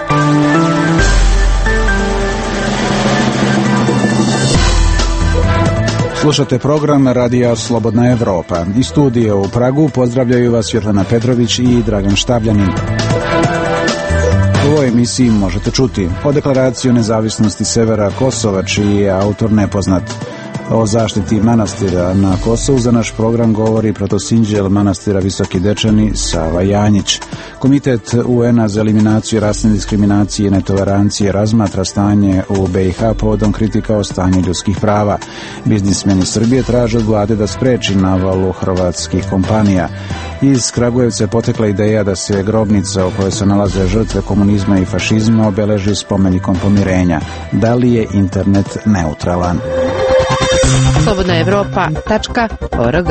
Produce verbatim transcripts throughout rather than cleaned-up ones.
Slušate program Radija Slobodna Evropa. Iz studija u Pragu pozdravljaju vas Svetlana Petrović i Dragan Štabljanin. U ovoj emisiji možete čuti o deklaraciji o nezavisnosti severa Kosova, čiji je autor nepoznat. O zaštiti manastira na Kosovu za naš program govori protosinđel manastira Visoki Dečani Sava Janjić. Komitet U N-a za eliminaciju rasne diskriminacije i netolerancije razmatra stanje u B i H povodom kritika o stanju ljudskih prava. Biznismeni Srbije traže od vlade da spreči navalu hrvatskih kompanija. Iz Kragujevca je potekla ideja da se grobnica u kojoj se nalaze žrtve komunizma i fašizma obeleži spomenikom pomirenja. Da li je internet neutralan? slobodna evropa tačka org.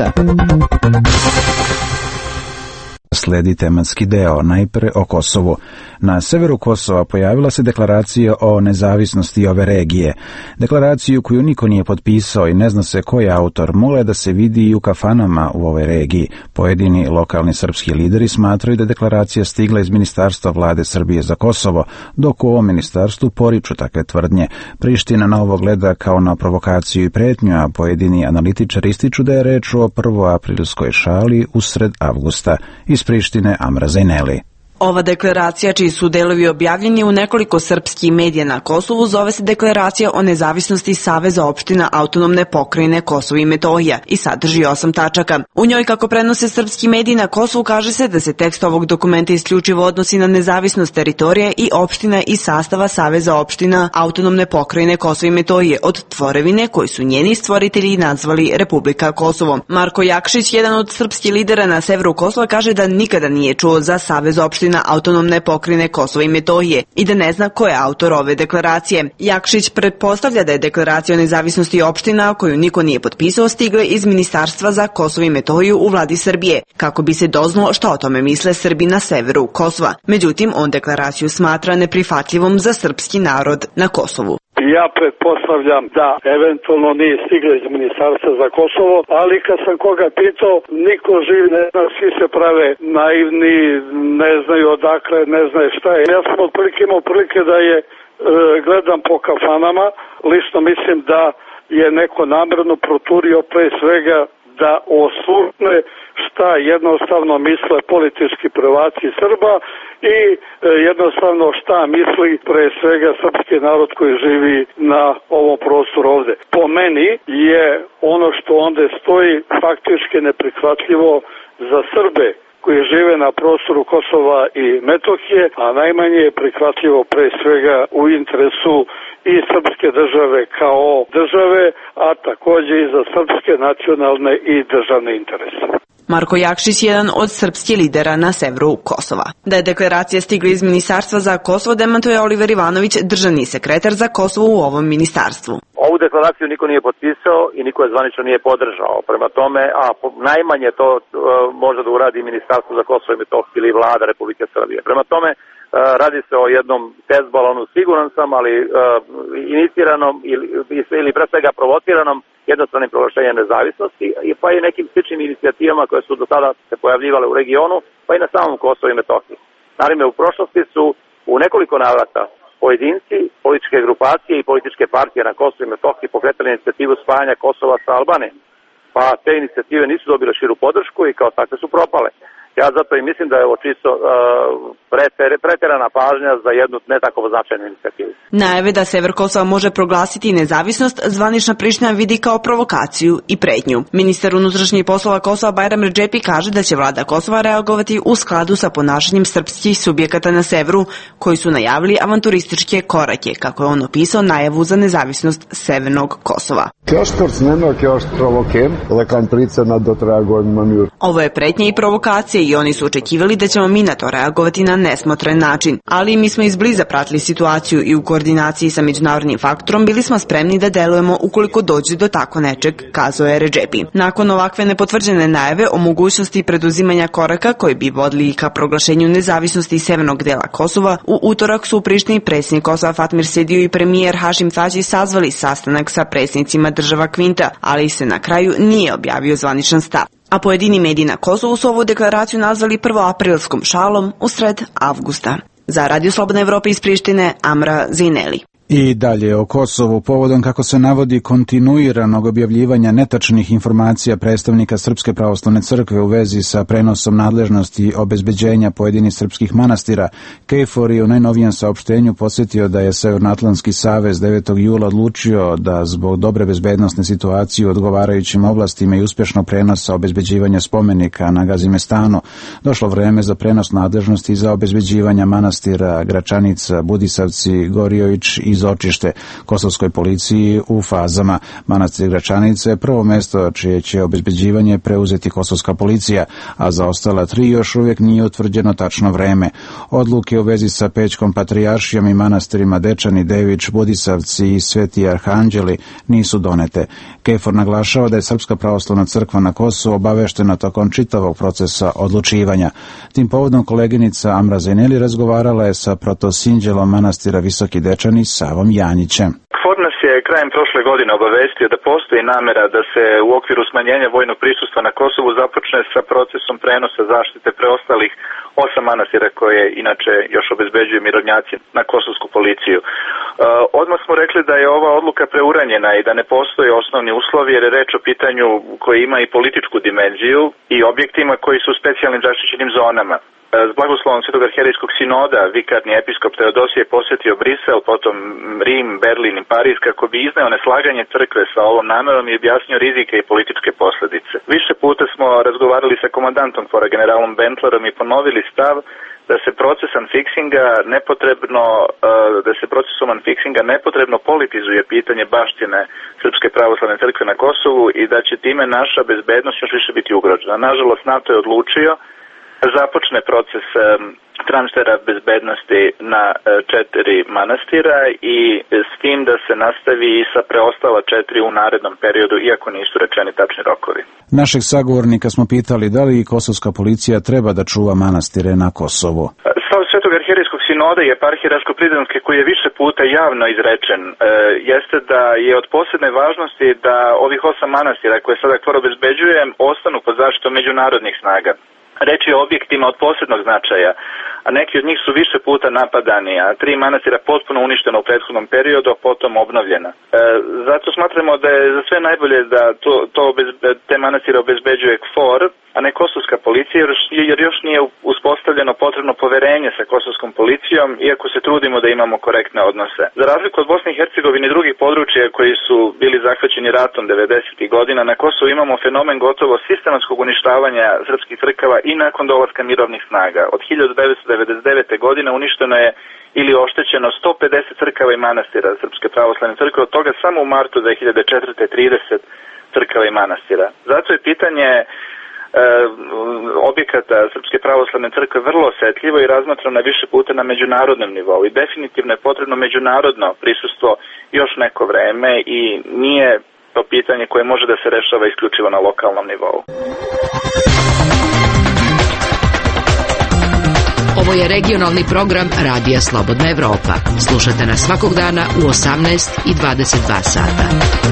Sledi tematski deo, najpre o Kosovu. Na severu Kosova pojavila se deklaracija o nezavisnosti ove regije. Deklaraciju koju niko nije potpisao i ne zna se ko je autor, mogla je da se vidi i u kafanama u ovoj regiji. Pojedini lokalni srpski lideri smatraju da deklaracija stigla iz Ministarstva vlade Srbije za Kosovo, dok u ovom ministarstvu poriču takve tvrdnje. Priština na ovo gleda kao na provokaciju i pretnju, a pojedini analitičari ističu da je reč o prvoaprilskoj šali usred avgusta. Iz Prištine Amra Zajneli. Ova deklaracija, čiji su delovi objavljeni u nekoliko srpskih medija na Kosovu, zove se Deklaracija o nezavisnosti Saveza opština autonomne pokrajine Kosovo i Metohija i sadrži osam tačaka. U njoj, kako prenose srpski mediji na Kosovu, kaže se da se tekst ovog dokumenta isključivo odnosi na nezavisnost teritorije i opština i sastava Saveza opština autonomne pokrajine Kosovo i Metohije od tvorevine koji su njeni stvoritelji nazvali Republika Kosovo. Marko Jakšić, jedan od srpskih lidera na severu Kosova, kaže da nikada nije čuo za Savez opština na autonomne pokrajine Kosova i Metohije i da ne zna ko je autor ove deklaracije. Jakšić pretpostavlja da je deklaracija o nezavisnosti opština, koju niko nije potpisao, stigla iz Ministarstva za Kosovo i Metohiju u vladi Srbije, kako bi se doznalo šta o tome misle Srbi na severu Kosova. Međutim, on deklaraciju smatra neprihvatljivom za srpski narod na Kosovu. Ja pretpostavljam da eventualno nije stigla iz Ministarstva za Kosovo, ali kad sam koga pitao, niko živ ne zna, svi se prave naivni, ne znaju odakle, ne znaju šta je. Ja sam otprilike imao prilike da je e, gledam po kafanama, lično mislim da je neko namerno proturio pre svega da osvrne šta jednostavno misle politički prvaci Srba i e, jednostavno šta misli pre svega srpski narod koji živi na ovom prostoru ovde. Po meni je ono što onda stoji faktički neprihvatljivo za Srbe koji žive na prostoru Kosova i Metohije, a najmanje je prihvatljivo pre svega u interesu i srpske države kao države, a takođe i za srpske nacionalne i državne interese. Marko Jakšić, jedan od srpskih lidera na severu Kosova. Da je deklaracija stigla iz Ministarstva za Kosovo, demantuje Oliver Ivanović, državni sekretar za Kosovo u ovom ministarstvu. Ovu deklaraciju niko nije potpisao i niko je zvanično nije podržao. Prema tome, a najmanje to uh, može da uradi Ministarstvo za Kosovo i Metohiju ili vlada Republike Srbije. Prema tome, uh, radi se o jednom test balonu, siguran sam, ali uh, iniciranom ili, ili pre svega provociranom jednostranim proglašenjem nezavisnosti, pa i nekim sličnim inicijativama koje su do sada se pojavljivale u regionu, pa i na samom Kosovu i Metohiji. Naravno, u prošlosti su u nekoliko navrata pojedinci, političke grupacije i političke partije na Kosovu i Metohiji pokretali inicijativu spajanja Kosova sa Albanijom. Pa te inicijative nisu dobile širu podršku i kao takve su propale. Ja zato i mislim da je ovo čisto uh, preter, preterana pažnja za jednu ne tako značajnu inicijativu. Najave da sever Kosova može proglasiti nezavisnost zvanična Priština vidi kao provokaciju i pretnju. Ministar unutrašnjih poslova Kosova Bajram Redžepi kaže da će vlada Kosova reagovati u skladu sa ponašanjem srpskih subjekata na severu, koji su najavili avanturističke korake, kako je on opisao najavu za nezavisnost severnog Kosova. Ovo je pretnja i provokacija i oni su očekivali da ćemo mi na to reagovati na nesmotren način. Ali mi smo izbliza pratili situaciju i u koordinaciji sa međunarodnim faktorom bili smo spremni da delujemo ukoliko dođe do tako nečeg, kazao je Redžepi. Nakon ovakve nepotvrđene najave o mogućnosti preduzimanja koraka koji bi vodili ka proglašenju nezavisnosti severnog dela Kosova, u utorak su u Prištini predsjednik Kosova Fatmir Sedio i premijer Hašim Tači sazvali sastanak sa predsjednicima država Kvinta, ali se na kraju nije objavio zvaničan stav. A pojedini mediji na Kosovu su ovu deklaraciju nazvali prvoaprilskom šalom usred avgusta. Za Radio Slobodna Evropa iz Prištine, Amra Zineli. I dalje o Kosovu, povodom kako se navodi kontinuiranog objavljivanja netačnih informacija predstavnika Srpske pravoslavne crkve u vezi sa prenosom nadležnosti obezbeđenja pojedinih srpskih manastira, KFOR je u najnovijem saopštenju podsjetio da je Severnoatlantski savez devetog jula odlučio da zbog dobre bezbednosne situacije u odgovarajućim oblastima i uspješnog prenosa obezbeđivanja spomenika na Gazimestanu došlo vreme za prenos nadležnosti za obezbeđivanja manastira Gračanica, Budisavci, Gorjović i Zočište kosovskoj policiji u fazama. Manastir Gračanica je prvo mjesto čije će obezbeđivanje preuzeti kosovska policija, a za ostala tri još uvijek nije utvrđeno tačno vreme. Odluke u vezi sa Pećkom patrijaršijom i manastirima Dečani, Dević, Budisavci i Sveti Arhanđeli nisu donete. KFOR naglašava da je Srpska pravoslavna crkva na Kosovu obaveštena tokom čitavog procesa odlučivanja. Tim povodom koleginica Amra Zineli razgovarala je sa protosinđelom manastira Visoki Dečani Savom Janjićem. KFOR nas je krajem prošle godine obavestio da postoji namjera da se u okviru smanjenja vojnog prisustva na Kosovu započne sa procesom prenosa zaštite preostalih osam manastira koje inače još obezbeđuju mirovnjaci na kosovsku policiju. E, odmah smo rekli da je ova odluka preuranjena i da ne postoje osnovni uslovi jer je reč o pitanju koji ima i političku dimenziju i objektima koji su u specijalnim zaštićenim zonama. S blagoslovom Svetog arhijerejskog sinoda vikarni episkop Teodosije posjetio Brisel, potom Rim, Berlin i Pariz kako bi izneo neslaganje crkve sa ovom namjerom i objasnio rizike i političke posljedice. Više puta smo razgovarali sa komandantom KFOR-a generalom Bentlerom i ponovili stav da se proces unfixinga nepotrebno, da se procesom unfixinga nepotrebno politizuje pitanje baštine Srpske pravoslavne crkve na Kosovu i da će time naša bezbednost još više biti ugrožena. Nažalost, NATO je odlučio započne proces transfera bezbednosti na četiri manastira i s tim da se nastavi i sa preostala četiri u narednom periodu, iako nisu rečeni tačni rokovi. Našeg sagovornika smo pitali da li kosovska policija treba da čuva manastire na Kosovu. Stav Svetog arhijerejskog sinoda i eparhije Raško-Prizrenske koji je više puta javno izrečen e, jeste da je od posebne važnosti da ovih osam manastira koje sada KFOR obezbeđuje ostanu pod zaštitom međunarodnih snaga. Reč je o objektima od posebnog značaja, a neki od njih su više puta napadani, a tri manastira potpuno uništena u prethodnom periodu, a potom obnovljena. E, zato smatramo da je za sve najbolje da to, to obezbe, te manastire obezbeđuje KFOR, a ne kosovska policija, jer još nije uspostavljeno potrebno poverenje sa kosovskom policijom, iako se trudimo da imamo korektne odnose. Za razliku od Bosne i Hercegovine i drugih područja koji su bili zahvaćeni ratom devedesetih godina, na Kosovu imamo fenomen gotovo sistematskog uništavanja srpskih crkava i nakon dolaska mirovnih snaga. Od hiljadu devetsto devedeset devete. godine uništeno je ili oštećeno sto pedeset crkava i manastira Srpske pravoslavne crkve, od toga samo u martu dve hiljade četvrte. trideset crkava i manastira. Zato je pitanje e, objekata Srpske pravoslavne crkve vrlo osjetljivo i razmatrano više puta na međunarodnom nivou i definitivno je potrebno međunarodno prisustvo još neko vreme i nije to pitanje koje može da se rešava isključivo na lokalnom nivou. Ovo je regionalni program Radija Slobodna Evropa. Slušajte nas svakog dana u osamnaest i dvadeset dva sata.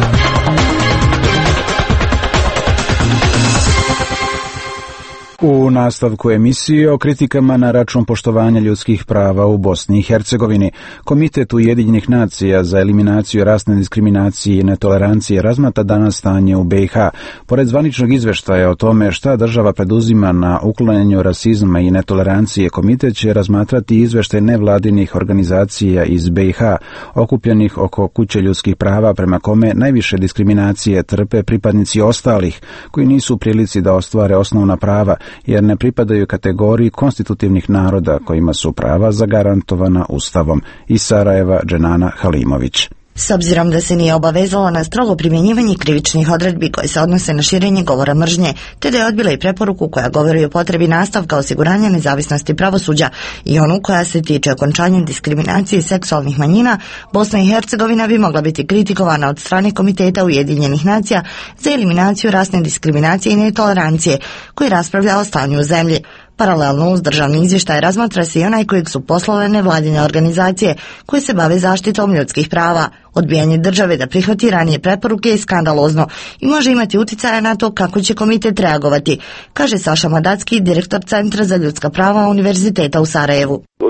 U nastavku emisije o kritikama na račun poštovanja ljudskih prava u Bosni i Hercegovini, Komitet Ujedinjenih nacija za eliminaciju rasne diskriminacije i netolerancije razmatra danas stanje u B i H. Pored zvaničnog izveštaja o tome šta država preduzima na uklanjanju rasizma i netolerancije, komitet će razmatrati izveštaj nevladinih organizacija iz B i H, okupljenih oko Kuće ljudskih prava, prema kome najviše diskriminacije trpe pripadnici ostalih, koji nisu u prilici da ostvare osnovna prava, jer ne pripadaju kategoriji konstitutivnih naroda kojima su prava zagarantovana Ustavom. Iz Sarajeva, Dženana Halimović. S obzirom da se nije obavezalo na strogo primjenjivanje krivičnih odredbi koje se odnose na širenje govora mržnje, te da je odbila i preporuku koja govori o potrebi nastavka osiguranja nezavisnosti pravosuđa i onu koja se tiče okončanja diskriminacije seksualnih manjina, Bosna i Hercegovina bi mogla biti kritikovana od strane Komiteta Ujedinjenih nacija za eliminaciju rasne diskriminacije i netolerancije, koji raspravlja o stanju u zemlji. Paralelno uz državni izvještaj razmatra se i onaj kojeg su poslale nevladine organizacije koje se bave zaštitom ljudskih prava. Odbijanje države da prihvati ranije preporuke je skandalozno i može imati utjecaja na to kako će komitet reagovati, kaže Saša Madacki, direktor Centra za ljudska prava Univerziteta u Sarajevu. Od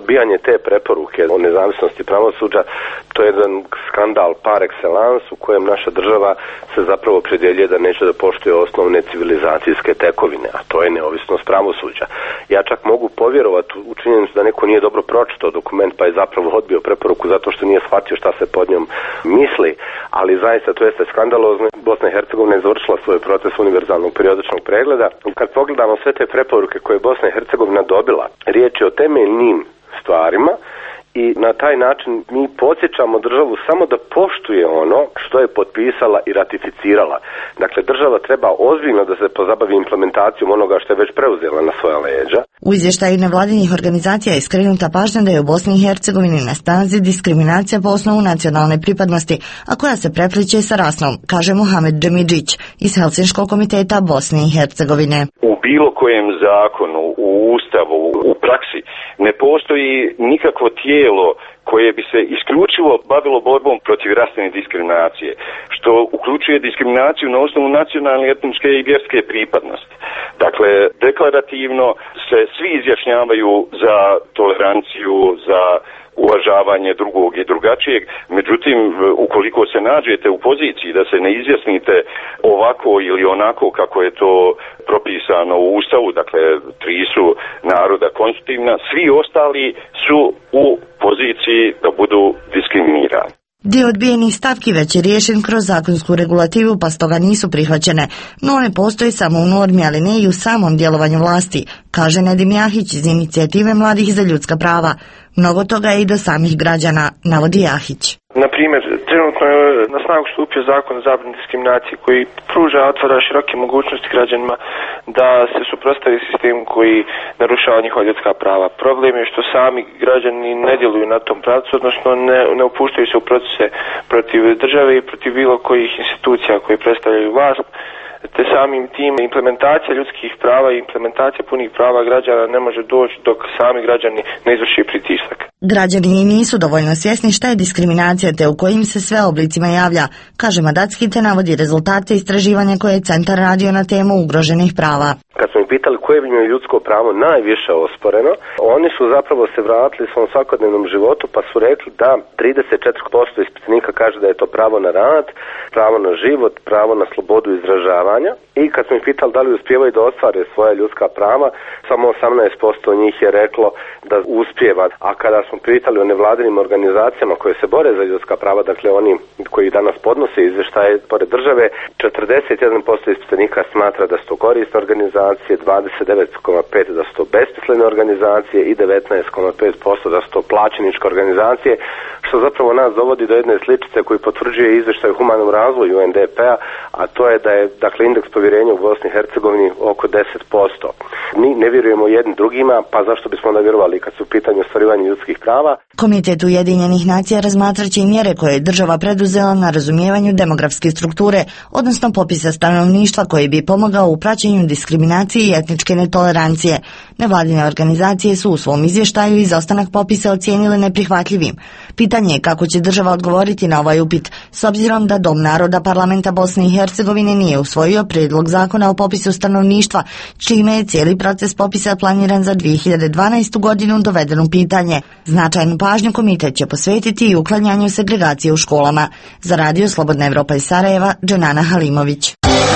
odbijanje te preporuke o nezavisnosti pravosuđa, to je jedan skandal par excellence u kojem naša država se zapravo opredjeljuje da neće da poštuje osnovne civilizacijske tekovine, a to je neovisnost pravosuđa. Ja čak mogu povjerovati u činjenicu da neko nije dobro pročitao dokument pa je zapravo odbio preporuku zato što nije shvatio šta se pod njom misli, ali zaista to jeste skandalozno. Bosna i Hercegovina je završila svoj proces univerzalnog periodičnog pregleda. Kad pogledamo sve te preporuke koje je Bosna i Hercegovina dobila, riječ je o temeljnim stvarima i na taj način mi podsjećamo državu samo da poštuje ono što je potpisala i ratificirala. Dakle, država treba ozbiljno da se pozabavi implementacijom onoga što je već preuzela na svoja leđa. U izvještaju nevladinih organizacija je skrenuta pažnja da je u Bosni i Hercegovini na snazi diskriminacija po osnovu nacionalne pripadnosti, a koja se prepliče sa rasnom, kaže Mohamed Džemidžić iz Helsinškog komiteta Bosne i Hercegovine. U bilo kojem zakonu, u ustavu, u praksi ne postoji nikakvo tijelo koje bi se isključivo bavilo borbom protiv rasne diskriminacije, što uključuje diskriminaciju na osnovu nacionalne, etničke i vjerske pripadnosti. Dakle, deklarativno se svi izjašnjavaju za toleranciju, za uvažavanje drugog i drugačijeg, međutim, ukoliko se nađete u poziciji da se ne izjasnite ovako ili onako kako je to propisano u Ustavu, dakle, tri su naroda konstitutivna, svi ostali su u poziciji da budu diskriminirani. Dio odbijenih stavki već je riješen kroz zakonsku regulativu, pa stoga nisu prihvaćene, no one postoje samo u normi, ali ne i u samom djelovanju vlasti, kaže Nedim Jahić iz inicijative Mladih za ljudska prava. Mnogo toga je i do samih građana, navodi Jahić. Na primjer, trenutno je na snagu stupio zakon o zabrani diskriminacije koji pruža, otvara široke mogućnosti građanima da se suprotstavi sistemu koji narušava njihova ljudska prava. Problem je što sami građani ne djeluju na tom pravcu, odnosno ne, ne upuštaju se u procese protiv države i protiv bilo kojih institucija koje predstavljaju vlast, te samim tim implementacija ljudskih prava i implementacija punih prava građana ne može doći dok sami građani ne izvrši pritisak. Građani i nisu dovoljno svjesni šta je diskriminacija te u kojim se sve oblicima javlja, kaže Madacki te navodi rezultate istraživanja koje je centar radio na temu ugroženih prava. Kad smo ih pitali koje bi im ljudsko pravo najviše osporeno, oni su zapravo se vratili svom svakodnevnom životu pa su rekli da trideset četiri posto ispitanika kaže da je to pravo na rad, pravo na život, pravo na slobodu izražavanja. I kad smo ih pitali da li uspijevaju da ostvare svoja ljudska prava, samo osamnaest posto njih je reklo da uspijeva. A kada smo pitali o nevladinim organizacijama koje se bore za ljudska prava, dakle oni koji danas podnose izvještaje pored države, četrdeset jedan posto ispitanika smatra da su to korisne organizacije, dvadeset devet zarez pet posto da su to besmislene organizacije i devetnaest zarez pet posto da su to plaćeničke organizacije, što zapravo nas dovodi do jedne sličice koji potvrđuje izvještaj o humanom razvoju U N D P-a, a to je da je dakle indeks povjerenja u Bosni i Hercegovini oko deset posto. Mi ne vjerujemo jednim drugima, pa zašto bismo onda vjerovali kad su u pitanju ostvarivanja ljudskih prava? Komitet Ujedinjenih nacija razmatraće i mjere koje je država preduzela na razumijevanju demografske strukture, odnosno popisa stanovništva koji bi pomogao u praćenju diskriminacije i etničke netolerancije. Nevladine organizacije su u svom izvještaju izostanak popisa ocijenile neprihvatljivim. Pitanje je kako će država odgovoriti na ovaj upit, s obzirom da Dom naroda Parlamenta Bosne i Hercegovine nije usvojio prijedlog zakona o popisu stanovništva, čime je cijeli proces popisa planiran za dvije hiljade dvanaestu godinu doveden u pitanje. Značajnu pažnju komitet će posvetiti i uklanjanju segregacije u školama. Za Radio Slobodna Evropa iz Sarajeva, Dženana Halimović.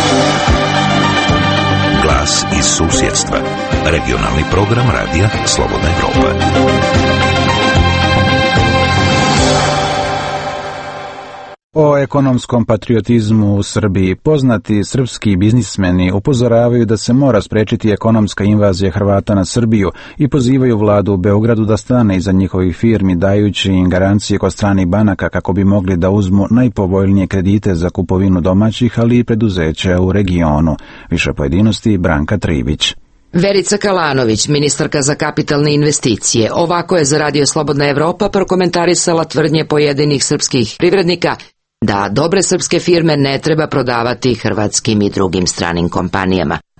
Glas iz susjedstva. Regionalni program Radija Slobodna Evropa. O ekonomskom patriotizmu u Srbiji poznati srpski biznismeni upozoravaju da se mora spriječiti ekonomska invazija Hrvata na Srbiju i pozivaju vladu u Beogradu da stane iza njihovih firmi dajući im garancije kod stranih banaka kako bi mogli da uzmu najpovoljnije kredite za kupovinu domaćih, ali i preduzeća u regionu. Više pojedinosti Branka Trivić. Verica Kalanović, ministarka za kapitalne investicije, ovako je za Radio Slobodna Evropa prokomentarisala tvrdnje pojedinih srpskih privrednika da dobre srpske firme ne treba prodavati hrvatskim i drugim stranim kompanijama.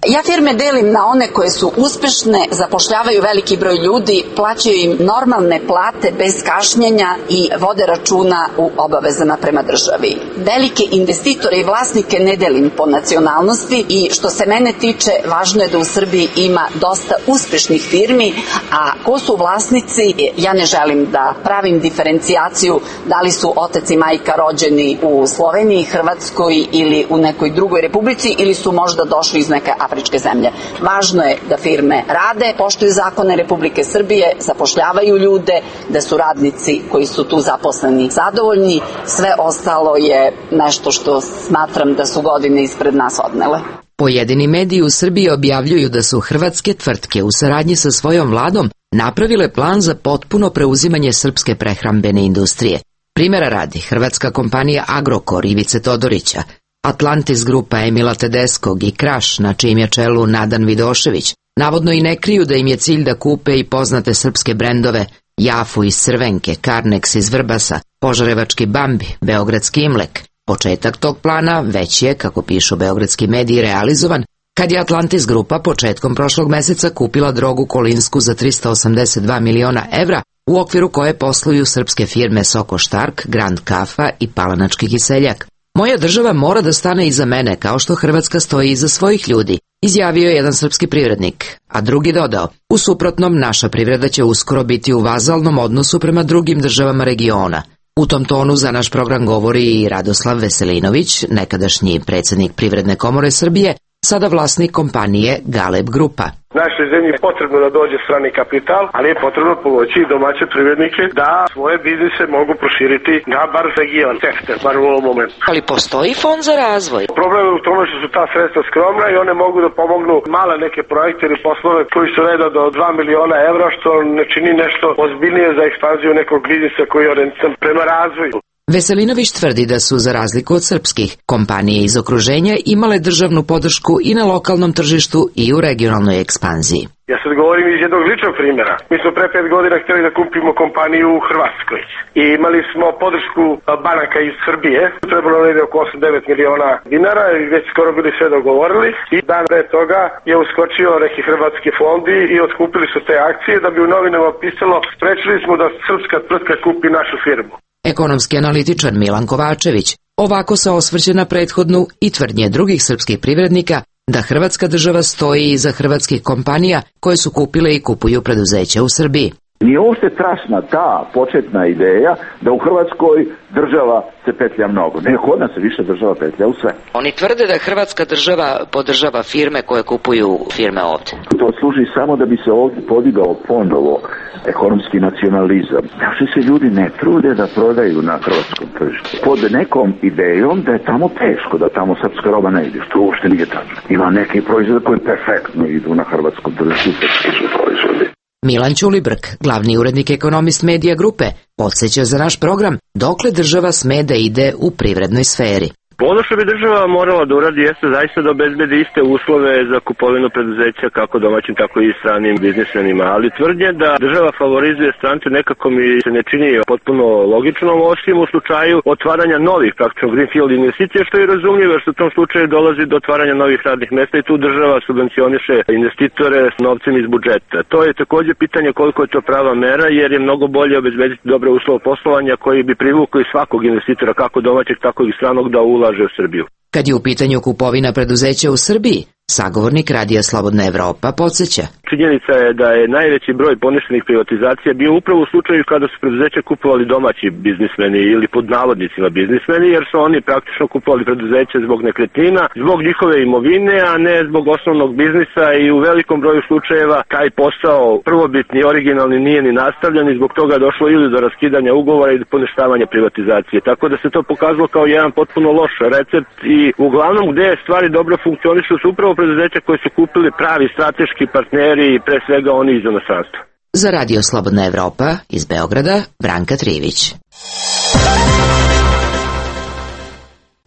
Ja firme delim na one koje su uspešne, zapošljavaju veliki broj ljudi, plaćaju im normalne plate bez kašnjenja i vode računa u obavezama prema državi. Velike investitore i vlasnike ne delim po nacionalnosti i što se mene tiče, važno je da u Srbiji ima dosta uspešnih firmi, a ko su vlasnici, ja ne želim da pravim diferencijaciju da li su otac i majka rođeni u Sloveniji, Hrvatskoj ili u nekoj drugoj republici ili su možda došli iz neke afričke zemlje. Važno je da firme rade, poštuju zakone Republike Srbije, zapošljavaju ljude, da su radnici koji su tu zaposleni zadovoljni. Sve ostalo je nešto što smatram da su godine ispred nas odnele. Pojedini mediji u Srbiji objavljuju da su hrvatske tvrtke u saradnji sa svojom vladom napravile plan za potpuno preuzimanje srpske prehrambene industrije. Primera radi, hrvatska kompanija Agrokor Ivice Todorića, Atlantis grupa Emila Tedeskog i Kraš, na čijem je čelu Nadan Vidošević, navodno i ne kriju da im je cilj da kupe i poznate srpske brendove Jafu iz Crvenke, Karnex iz Vrbasa, Požarevački Bambi, Beogradski Imlek. Početak tog plana već je, kako pišu beogradski mediji, realizovan kad je Atlantis grupa početkom prošlog meseca kupila drogu Kolinsku za trista osamdeset dva miliona evra, u okviru koje posluju srpske firme Soko Štark, Grand Kafa i Palanački Kiseljak. Moja država mora da stane iza mene kao što Hrvatska stoji iza svojih ljudi, izjavio je jedan srpski privrednik, a drugi dodao, u suprotnom naša privreda će uskoro biti u vazalnom odnosu prema drugim državama regiona. U tom tonu za naš program govori i Radoslav Veselinović, nekadašnji predsjednik Privredne komore Srbije, sada vlasnik kompanije Galeb Grupa. Našoj zemlji je potrebno da dođe strani kapital, ali je potrebno pomoći i domaće privrednike da svoje biznise mogu proširiti na bar region, sektor, bar u ovom momentu. Ali postoji fond za razvoj? Problem je u tome što su ta sredstva skromna i one mogu da pomognu male neke projekte ili poslove koji su reda do dva miliona evra, što ne čini nešto ozbiljnije za ekspanziju nekog biznisa koji je orijentiran prema razvoju. Veselinović tvrdi da su, za razliku od srpskih, kompanije iz okruženja imale državnu podršku i na lokalnom tržištu i u regionalnoj ekspanziji. Ja sad govorim iz jednog ličnog primjera. Mi smo pre pet godina htjeli da kupimo kompaniju u Hrvatskoj i imali smo podršku banaka iz Srbije. Trebalo je oko osam do devet miliona dinara i već skoro bili sve dogovorili. I dan pre toga je uskočio neki hrvatski fondi i otkupili su te akcije da bi u novinama pisalo sprečili smo da srpska tvrtka kupi našu firmu. Ekonomski analitičar Milan Kovačević ovako se osvrće na prethodnu i tvrdnje drugih srpskih privrednika da Hrvatska država stoji iza hrvatskih kompanija koje su kupile i kupuju preduzeća u Srbiji. Nije uopšte strašna ta početna ideja da u Hrvatskoj država se petlja mnogo. Ne, kod nas se više država petlja u sve. Oni tvrde da Hrvatska država podržava firme koje kupuju firme ovdje. To služi samo da bi se ovdje podigao ponovo ekonomski nacionalizam. Naši se ljudi ne trude da prodaju na hrvatskom tržištu. Pod nekom idejom da je tamo teško, da tamo srpska roba ne ide, što uopšte nije tačno. Ima neki proizvod koji perfektno idu na hrvatskom tržištu, srpski su proizvodi. Milan Ćulibrk, glavni urednik Ekonomist Medija grupe, podsjeća za naš program dokle država sme da ide u privrednoj sferi. Ono što bi država morala da uradi jeste zaista da obezbedi iste uslove za kupovinu preduzeća kako domaćim tako i stranim biznismenima, ali tvrdnje da država favorizuje strance nekako mi se ne čini potpuno logično, osim u slučaju otvaranja novih praktično greenfield investicija, što je razumljivo jer se u tom slučaju dolazi do otvaranja novih radnih mesta i tu država subvencioniše investitore s novcem iz budžeta. To je takođe pitanje koliko je to prava mera jer je mnogo bolje obezbediti dobre uslove poslovanja koji bi privukli svakog investitora kako domaćeg tako i stranog da ulaže u Srbiju. Kad je u pitanju kupovina preduzeća u Srbiji, sagovornik Radija Slobodna Evropa podsjeća. Činjenica je da je najveći broj poništenih privatizacija bio upravo u slučaju kada su preduzeća kupovali domaći biznismeni ili pod navodnicima biznismeni, jer su oni praktično kupovali preduzeća zbog nekretnina, zbog njihove imovine, a ne zbog osnovnog biznisa i u velikom broju slučajeva taj posao prvobitni, originalni nije ni nastavljen i zbog toga je došlo ili do raskidanja ugovora i do poništavanja privatizacije. Tako da se to pokazalo kao jedan potpuno loš recept i uglavnom gde stvari dobro funkcionišu su upravo preduzeća koje su kupili pravi strateški partneri i pre svega oni iz inostranstva. Za Radio Slobodna Evropa iz Beograda, Branka Trivić.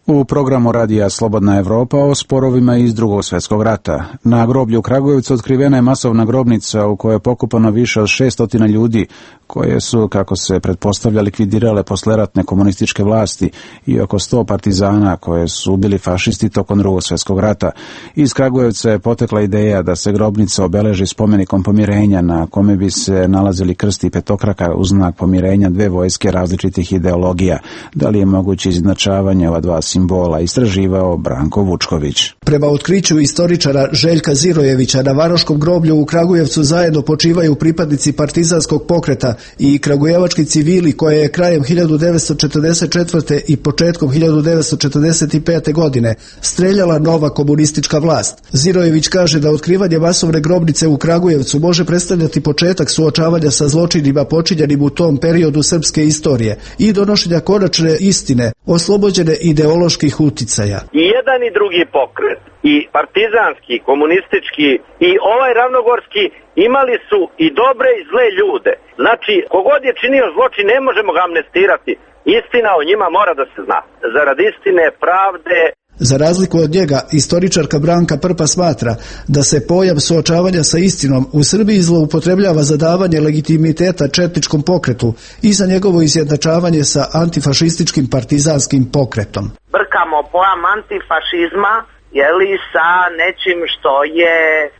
U programu radija Slobodna Evropa o sporovima iz Drugog svjetskog rata. Na groblju u Kragujevcu otkrivena je masovna grobnica u kojoj je pokopano više od šeststotina ljudi koje su, kako se pretpostavlja, likvidirale posleratne komunističke vlasti i oko sto partizana koje su ubili fašisti tokom Drugog svjetskog rata. Iz Kragujevca je potekla ideja da se grobnica obeleži spomenikom pomirenja na kome bi se nalazili krst i petokraka u znak pomirenja dve vojske različitih ideologija. Da li je moguće izjednačavanje ova dva simbola, istraživao Branko Vučković. Prema otkriću istoričara Željka Zirojevića, na Varoškom groblju u Kragujevcu zajedno počivaju pripadnici partizanskog pokreta i kragujevački civili koje je krajem hiljadu devetsto četrdeset četvrte i početkom hiljadu devetsto četrdeset pete. godine streljala nova komunistička vlast. Zirojević kaže da otkrivanje masovne grobnice u Kragujevcu može predstavljati početak suočavanja sa zločinima počinjenim u tom periodu srpske istorije i donošenja konačne istine oslobođene ideoloških uticaja. I jedan i drugi pokret, i partizanski, komunistički i ovaj ravnogorski, imali su i dobre i zle ljude. Znači, kogod je činio zločin, ne možemo ga amnestirati. Istina o njima mora da se zna. Zarad istine, pravde. Za razliku od njega, istoričarka Branka Prpa smatra da se pojam suočavanja sa istinom u Srbiji zloupotrebljava za davanje legitimiteta četničkom pokretu i za njegovo izjednačavanje sa antifašističkim partizanskim pokretom. Brkamo pojam antifašizma jeli, sa nečim što je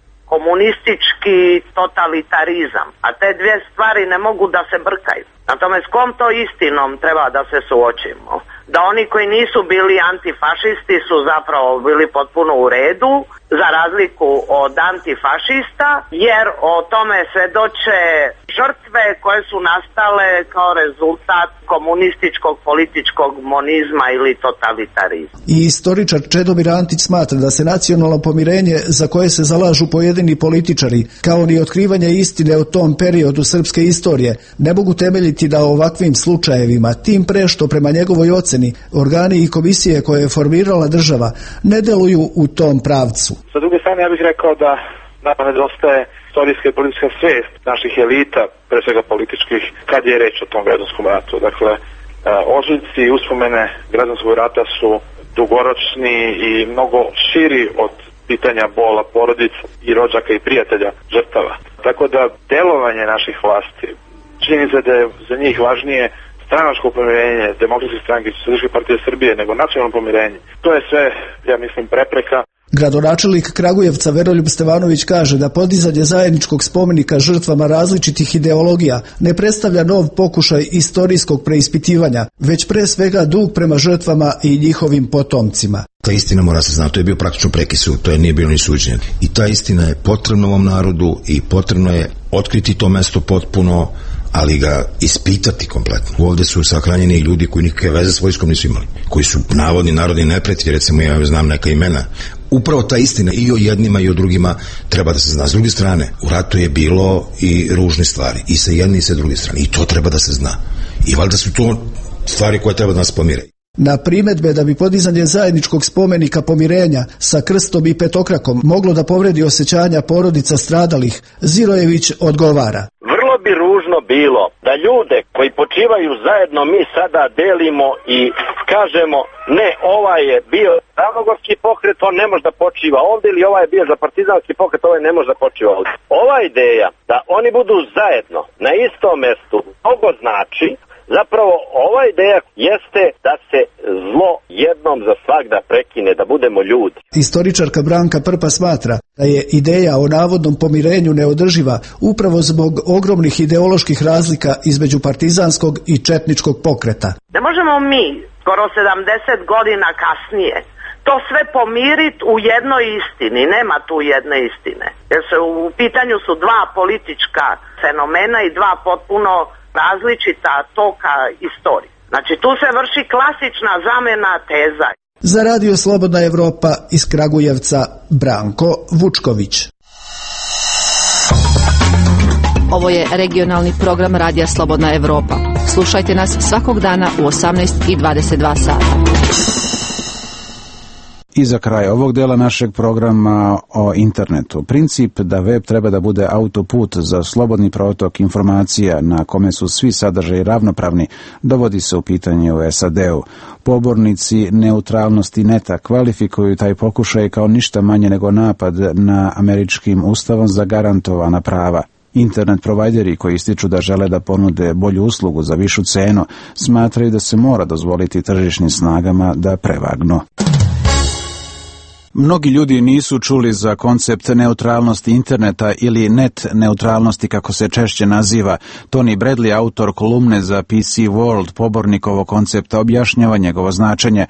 komunistički totalitarizam, a te dvije stvari ne mogu da se brkaju. Na tome s kom to istinom treba da se suočimo? Da oni koji nisu bili antifašisti su zapravo bili potpuno u redu, za razliku od antifašista, jer o tome svedoče žrtve koje su nastale kao rezultat komunističkog političkog monizma ili totalitarizma. I istoričar Čedomir Antić smatra da se nacionalno pomirenje za koje se zalažu pojedini političari, kao ni otkrivanje istine o tom periodu srpske istorije, ne mogu temeljiti na ovakvim slučajevima, tim pre što prema njegovoj oceni organi i komisije koje je formirala država ne deluju u tom pravcu. Sa druge strane, ja bih rekao da nama nedostaje istorijska i politička svijest naših elita, pre svega političkih, kad je reč o tom građanskom ratu. Dakle, ožiljci i uspomene građanskog rata su dugoročni i mnogo širi od pitanja bola porodica i rođaka i prijatelja žrtava. Tako da delovanje naših vlasti, čini se da je za njih važnije stranačko pomirenje Demokratske stranke i Socijalističke partije Srbije nego nacionalno pomirenje. To je sve, ja mislim, prepreka. Gradonačelnik Kragujevca Veroljub Stevanović kaže da podizanje zajedničkog spomenika žrtvama različitih ideologija ne predstavlja nov pokušaj istorijskog preispitivanja, već pre svega dug prema žrtvama i njihovim potomcima. Ta istina mora se znati, to je bio praktično prekisud, to je nije bilo ni suđenje. I ta istina je potrebna ovom narodu i potrebno je otkriti to mesto potpuno, ali ga ispitati kompletno. Ovdje su sahranjeni ljudi koji nikakve veze s vojskom nisu imali, koji su navodni narodni neprijatelji, recimo ja znam neka imena. Upravo ta istina i o jednima i o drugima treba da se zna. S druge strane, u ratu je bilo i ružne stvari, i sa jedne i sa druge strane, i to treba da se zna. I valjda su to stvari koje treba da nas pomire. Na primedbe da bi podizanje zajedničkog spomenika pomirenja sa krstom i petokrakom moglo da povredi osjećanja porodica stradalih, Zirojević odgovara. Vrlo bi ružno bilo da ljude koji počivaju zajedno mi sada delimo i kažemo ne, ovaj je bio ravnogorski pokret, on ne može da počiva ovdje, ili ovaj je bio za partizanski pokret, ovaj ne može da počiva ovdje. Ova ideja da oni budu zajedno na istom mestu mnogo znači. Zapravo, ova ideja jeste da se zlo jednom za svagda prekine, da budemo ljudi. Istoričarka Branka Prpa smatra da je ideja o navodnom pomirenju neodrživa upravo zbog ogromnih ideoloških razlika između partizanskog i četničkog pokreta. Ne možemo mi, skoro sedamdeset godina kasnije, to sve pomiriti u jednoj istini. Nema tu jedne istine. Jer se u pitanju su dva politička fenomena i dva potpuno različita toka istorije. Znači tu se vrši klasična zamena teza. Za Radio Slobodna Evropa iz Kragujevca Branko Vučković. Ovo je regionalni program Radija Slobodna Evropa. Slušajte nas svakog dana u osamnaest i dvadeset dva sata. I za kraj ovog dela našeg programa o internetu. Princip da web treba da bude autoput za slobodni protok informacija na kome su svi sadržaji ravnopravni, dovodi se u pitanje u S A D-u. Pobornici neutralnosti neta kvalifikuju taj pokušaj kao ništa manje nego napad na američkim ustavom zagarantovana prava. Internet provajderi koji ističu da žele da ponude bolju uslugu za višu cenu, smatraju da se mora dozvoliti tržišnim snagama da prevagnu. Mnogi ljudi nisu čuli za koncept neutralnosti interneta ili net neutralnosti kako se češće naziva. Tony Bradley, autor kolumne za P C World, pobornik ovog koncepta, objašnjava njegovo značenje.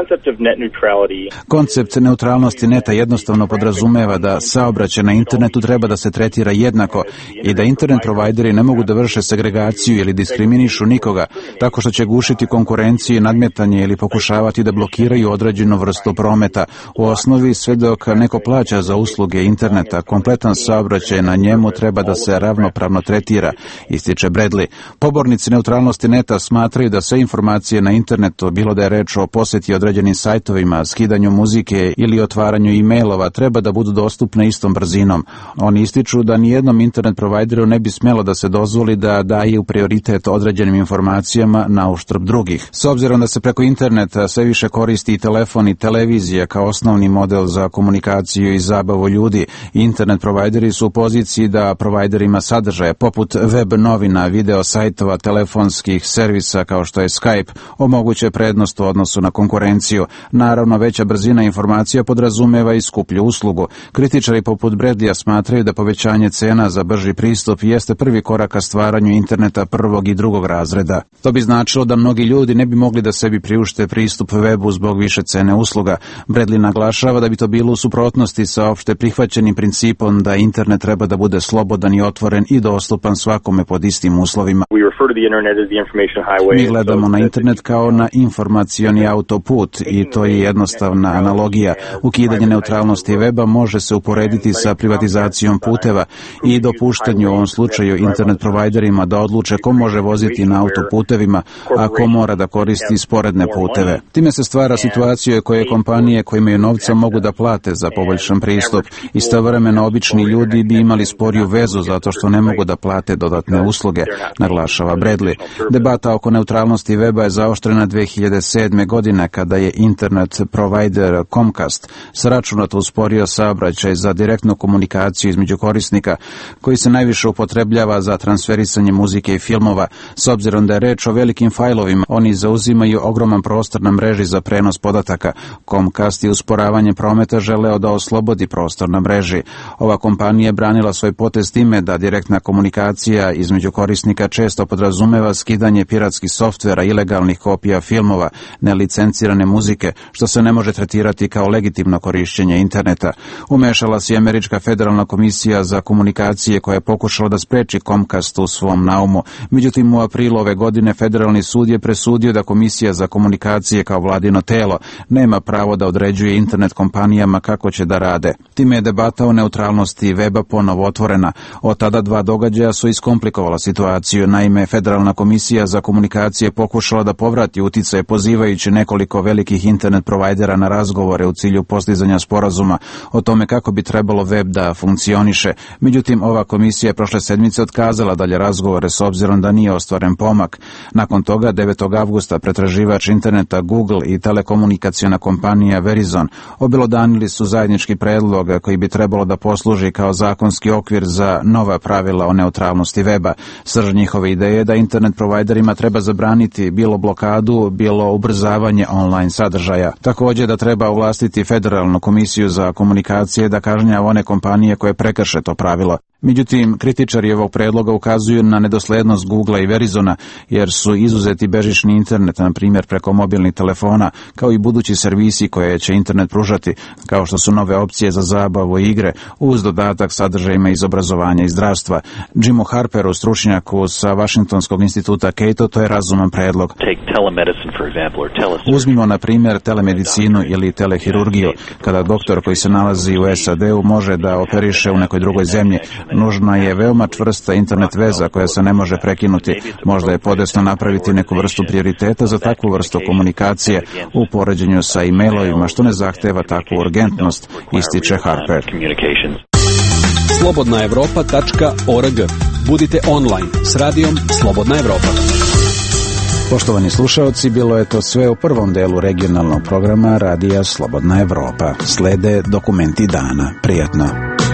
Koncept neutralnosti neta jednostavno podrazumeva da saobraćaj na internetu treba da se tretira jednako i da internet provajderi ne mogu da vrše segregaciju ili diskriminišu nikoga tako što će gušiti konkurenciju i nadmetanje ili pokušavati da blokiraju određenu vrstu prometa. U osnovi sve dok neko plaća za usluge interneta, kompletan saobraćaj na njemu treba da se ravnopravno tretira, ističe Bradley. Pobornici neutralnosti neta smatraju da sve informacije na internetu, bilo da je reč o poseti određenim sajtovima, skidanju muzike ili otvaranju e-mailova, treba da budu dostupne istom brzinom. Oni ističu da nijednom internet provajderu ne bi smelo da se dozvoli da daje u prioritet određenim informacijama na uštrb drugih. S obzirom da se preko interneta sve više koristi i telefon i televizija kao osnovni model za komunikaciju i zabavu ljudi, internet provajderi su u poziciji da provajderima sadržaja poput web novina, video sajtova, telefonskih servisa kao što je Skype omoguće prednost u odnosu na konkurenciju. Naravno, veća brzina informacija podrazumeva i skuplju uslugu. Kritičari poput Bradleya smatraju da povećanje cena za brži pristup jeste prvi korak ka stvaranju interneta prvog i drugog razreda. To bi značilo da mnogi ljudi ne bi mogli da sebi priušte pristup webu zbog više cene usluga. Bradley naglašava da bi to bilo u suprotnosti sa opšte prihvaćenim principom da internet treba da bude slobodan i otvoren i dostupan svakome pod istim uslovima. Mi gledamo na internet kao na informacioni autoput i to je jednostavna analogija. Ukidanje neutralnosti weba može se uporediti sa privatizacijom puteva i dopuštanju u ovom slučaju internet provajderima da odluče ko može voziti na autoputevima, a ko mora da koristi sporedne puteve. Time se stvara situacija koje kompanije koje imaju novca mogu da plate za poboljšan pristup. Istovremeno obični ljudi bi imali sporiju vezu zato što ne mogu da plate dodatne usluge, naglašava Bradley. Debata oko neutralnosti weba je zaoštrena dve hiljade sedme. godine kada je internet provider Comcast sračunato usporio saobraćaj za direktnu komunikaciju između korisnika koji se najviše upotrebljava za transferisanje muzike i filmova. S obzirom da je reč o velikim fajlovima, oni zauzimaju ogroman prostor na mreži za prenos podataka. Comcast je usporavanje prometa želeo da oslobodi prostor na mreži. Ova kompanija je branila svoj potez time da direktna komunikacija između korisnika često podrazumeva skidanje piratskih softvera, ilegalnih kopija filmova, nelicencirane muzike, što se ne može tretirati kao legitimno korišćenje interneta. Umešala se i Američka federalna komisija za komunikacije koja je pokušala da spreči Comcast u svom naumu. Međutim, u aprilu ove godine federalni sud je presudio da Komisija za komunikacije kao vladino telo nema pravo da određuje internet kompanijama kako će da rade. Time je debata o neutralnosti weba ponovo otvorena. Od tada dva događaja su iskomplikovala situaciju. Naime, Federalna komisija za komunikacije pokušala da povrati uticaje pozivajući nekoliko velikih internet provajdera na razgovore u cilju postizanja sporazuma o tome kako bi trebalo web da funkcioniše. Međutim, ova komisija je prošle sedmice otkazala dalje razgovore s obzirom da nije ostvaren pomak. Nakon toga, devetog avgusta, pretraživač interneta Google i telekomunikaciona kompanija Verizon obelodanili su zajednički predlog koji bi trebalo da posluži kao zakonski okvir za nova pravila o neutralnosti weba. Srž njihove ideje je da internet provajderima treba zabraniti bilo blokadu, bilo ubrzavanje online sadržaja. Također da treba ovlastiti Federalnu komisiju za komunikacije da kažnjava one kompanije koje prekrše to pravilo. Međutim, kritičari ovog predloga ukazuju na nedoslednost Googlea i Verizona, jer su izuzeti bežični internet, na primjer preko mobilnih telefona, kao i budući servisi koje će internet pružati, kao što su nove opcije za zabavu i igre, uz dodatak sadržajima iz obrazovanja i zdravstva. Jimu Harperu, stručnjaku sa Vašingtonskog instituta Cato, to je razuman predlog. Uzmimo na primjer telemedicinu ili telehirurgiju. Kada doktor koji se nalazi u S A D-u može da operiše u nekoj drugoj zemlji, nužna je veoma čvrsta internet veza koja se ne može prekinuti. Možda je podesno napraviti neku vrstu prioriteta za takvu vrstu komunikacije u poređenju sa e-mailovima, što ne zahteva takvu urgentnost, ističe Harper. slobodna evropa tačka org. Budite online s radijom Slobodna Evropa. Poštovani slušaoci, bilo je to sve u prvom delu regionalnog programa Radija Slobodna Evropa. Slede dokumenti dana. Prijatno.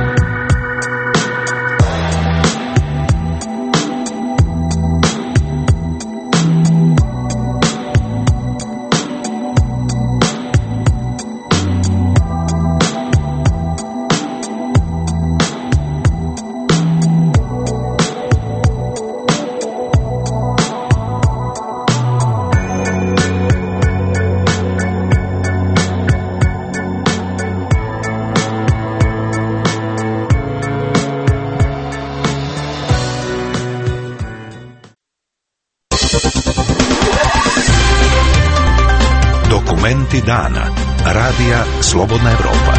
Dokumenti dana. Radija Slobodna Evropa.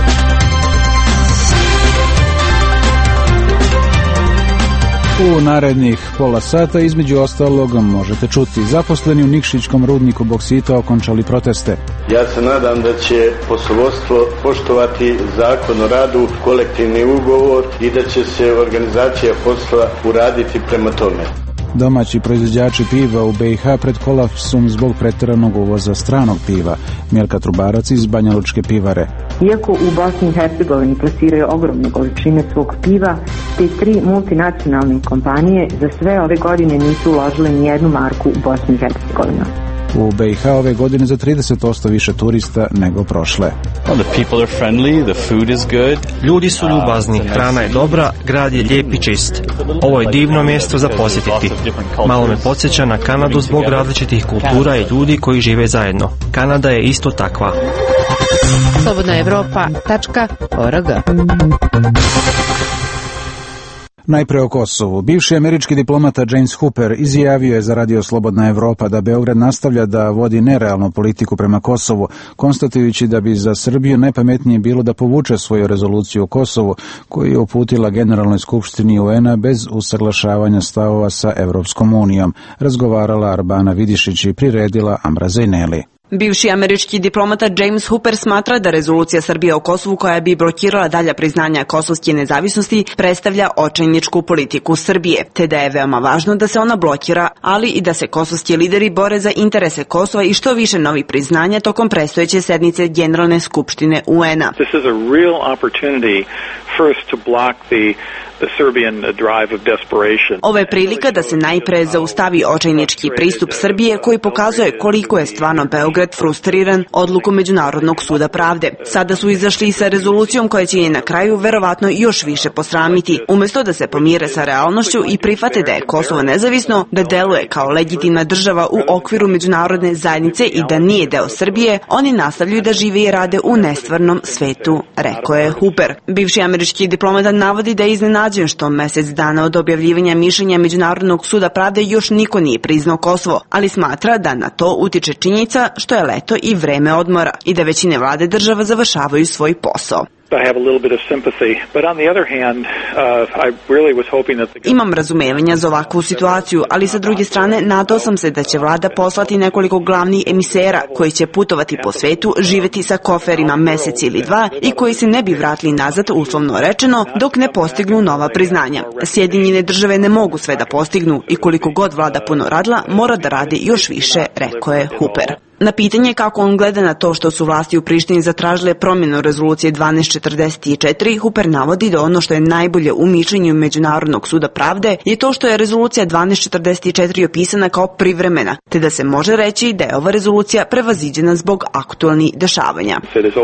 U narednih pola sata između ostalog možete čuti: zaposleni u Nikšićkom rudniku boksita okončali proteste. Ja se nadam da će poslovodstvo poštovati zakon o radu, kolektivni ugovor i da će se organizacija posla uraditi prema tome. Domaći proizvođači piva u B i H pred kolapsom zbog pretjeranog uvoza stranog piva. Milka Trubarac iz Banjalučke pivare. Iako u Bosni i Hercegovini plasiraju ogromne količine svog piva, te tri multinacionalne kompanije za sve ove godine nisu uložile ni jednu marku u Bosni i Hercegovinu. U B i H ove godine za trideset posto više turista nego prošle. Ljudi su ljubazni, hrana je dobra, grad je lijep i čist. Ovo je divno mjesto za posjetiti. Malo me podsjeća na Kanadu zbog različitih kultura i ljudi koji žive zajedno. Kanada je isto takva. slobodna evropa tačka org. Najpre o Kosovu. Bivši američki diplomata James Hooper izjavio je za Radio Slobodna Evropa da Beograd nastavlja da vodi nerealnu politiku prema Kosovu, konstatujući da bi za Srbiju najpametnije bilo da povuče svoju rezoluciju o Kosovu, koju je uputila Generalnoj skupštini U N a bez usaglašavanja stavova sa Evropskom unijom, razgovarala Arbana Vidišić i priredila Amra Zejneli. Bivši američki diplomata James Hooper smatra da rezolucija Srbije o Kosovu, koja bi blokirala dalja priznanja kosovske nezavisnosti, predstavlja očajničku politiku Srbije, te da je veoma važno da se ona blokira, ali i da se kosovski lideri bore za interese Kosova i što više novih priznanja tokom predstojeće sednice Generalne skupštine U N a. This is a real opportunity first to block the the Serbian drive of desperation. Ovo je prilika da se najpre zaustavi očajnički pristup Srbije, koji pokazuje koliko je stvarno Beograd frustriran odlukom Međunarodnog suda pravde. Sada su izašli sa rezolucijom koja će je na kraju verovatno još više posramiti. Umesto da se pomire sa realnošću i prihvate da je Kosovo nezavisno, da deluje kao legitimna država u okviru međunarodne zajednice i da nije deo Srbije, oni nastavljaju da žive i rade u nestvarnom svetu, rekao je Hooper. Bivši američki diplomata navodi da je iznenađen što mesec dana od objavljivanja mišljenja Međunarodnog suda pravde još niko nije priznao Kosovo, ali smatra da na to utiče činjenica što je leto i vreme odmora i da većine vlade država završavaju svoj posao. I have a little bit of sympathy, but on the other hand, uh, I really was hoping that the... Imam razumevanja za ovakvu situaciju, ali sa druge strane nadao sam se da će vlada poslati nekoliko glavnih emisera koji će putovati po svetu, živeti sa koferima mesec ili dva i koji se ne bi vratili nazad, uslovno rečeno, dok ne postignu nova priznanja. Sjedinjene države ne mogu sve da postignu i koliko god vlada puno radila, mora da radi još više, rekao je Hooper. Na pitanje kako on gleda na to što su vlasti u Prištini zatražile promjenu rezolucije dvanaest četrdeset četiri, Hooper navodi da ono što je najbolje u mišljenju Međunarodnog suda pravde je to što je rezolucija dvanaest četrdeset četiri opisana kao privremena, te da se može reći da je ova rezolucija prevaziđena zbog aktualnih dešavanja.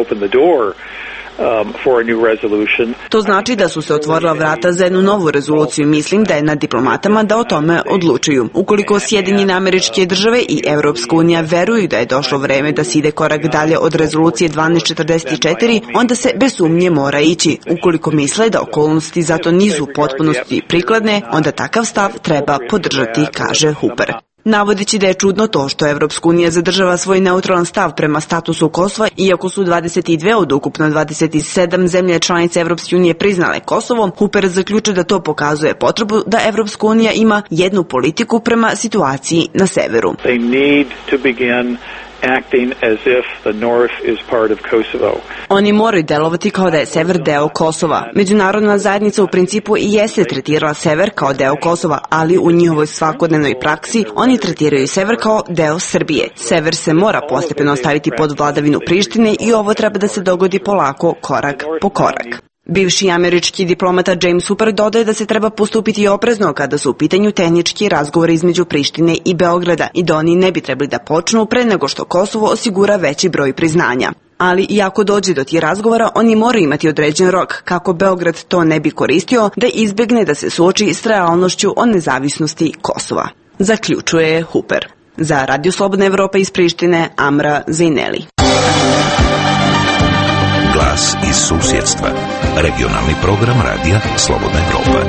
Um, for a new resolution. To znači da su se otvorila vrata za jednu novu rezoluciju. Mislim da je na diplomatama da o tome odlučuju. Ukoliko Sjedinjene Američke Države i Evropska unija veruju da je došlo vreme da se ide korak dalje od rezolucije dvanaest četrdeset četiri, onda se bez sumnje mora ići. Ukoliko misle da okolnosti zato nisu u potpunosti prikladne, onda takav stav treba podržati, kaže Hooper. navodeći da je čudno to što Evropska unija zadržava svoj neutralan stav prema statusu Kosova, iako su dvadeset dve od ukupno dvadeset sedam zemlje članice Evropske unije priznale Kosovo. Huper zaključuje da to pokazuje potrebu da Evropska unija ima jednu politiku prema situaciji na severu. They need to begin acting as if the north is part of Kosovo. Oni moraju delovati kao da je sever deo Kosova. Međunarodna zajednica u principu i jeste tretirala sever kao deo Kosova, ali u njihovoj svakodnevnoj praksi oni tretiraju sever kao deo Srbije. Sever se mora postepeno staviti pod vladavinu Prištine i ovo treba da se dogodi polako, korak po korak. Bivši američki diplomata James Hooper dodaje da se treba postupiti oprezno kada su u pitanju tehnički razgovori između Prištine i Beograda i da oni ne bi trebali da počnu pre nego što Kosovo osigura veći broj priznanja. Ali i ako dođe do tih razgovora, oni moraju imati određen rok kako Beograd to ne bi koristio da izbegne da se suoči s realnošću o nezavisnosti Kosova. Zaključuje Hooper. Za Radio Slobodna Evropa iz Prištine, Amra Zejneli. Glas iz susjedstva. Regionalni program radija Slobodna Evropa.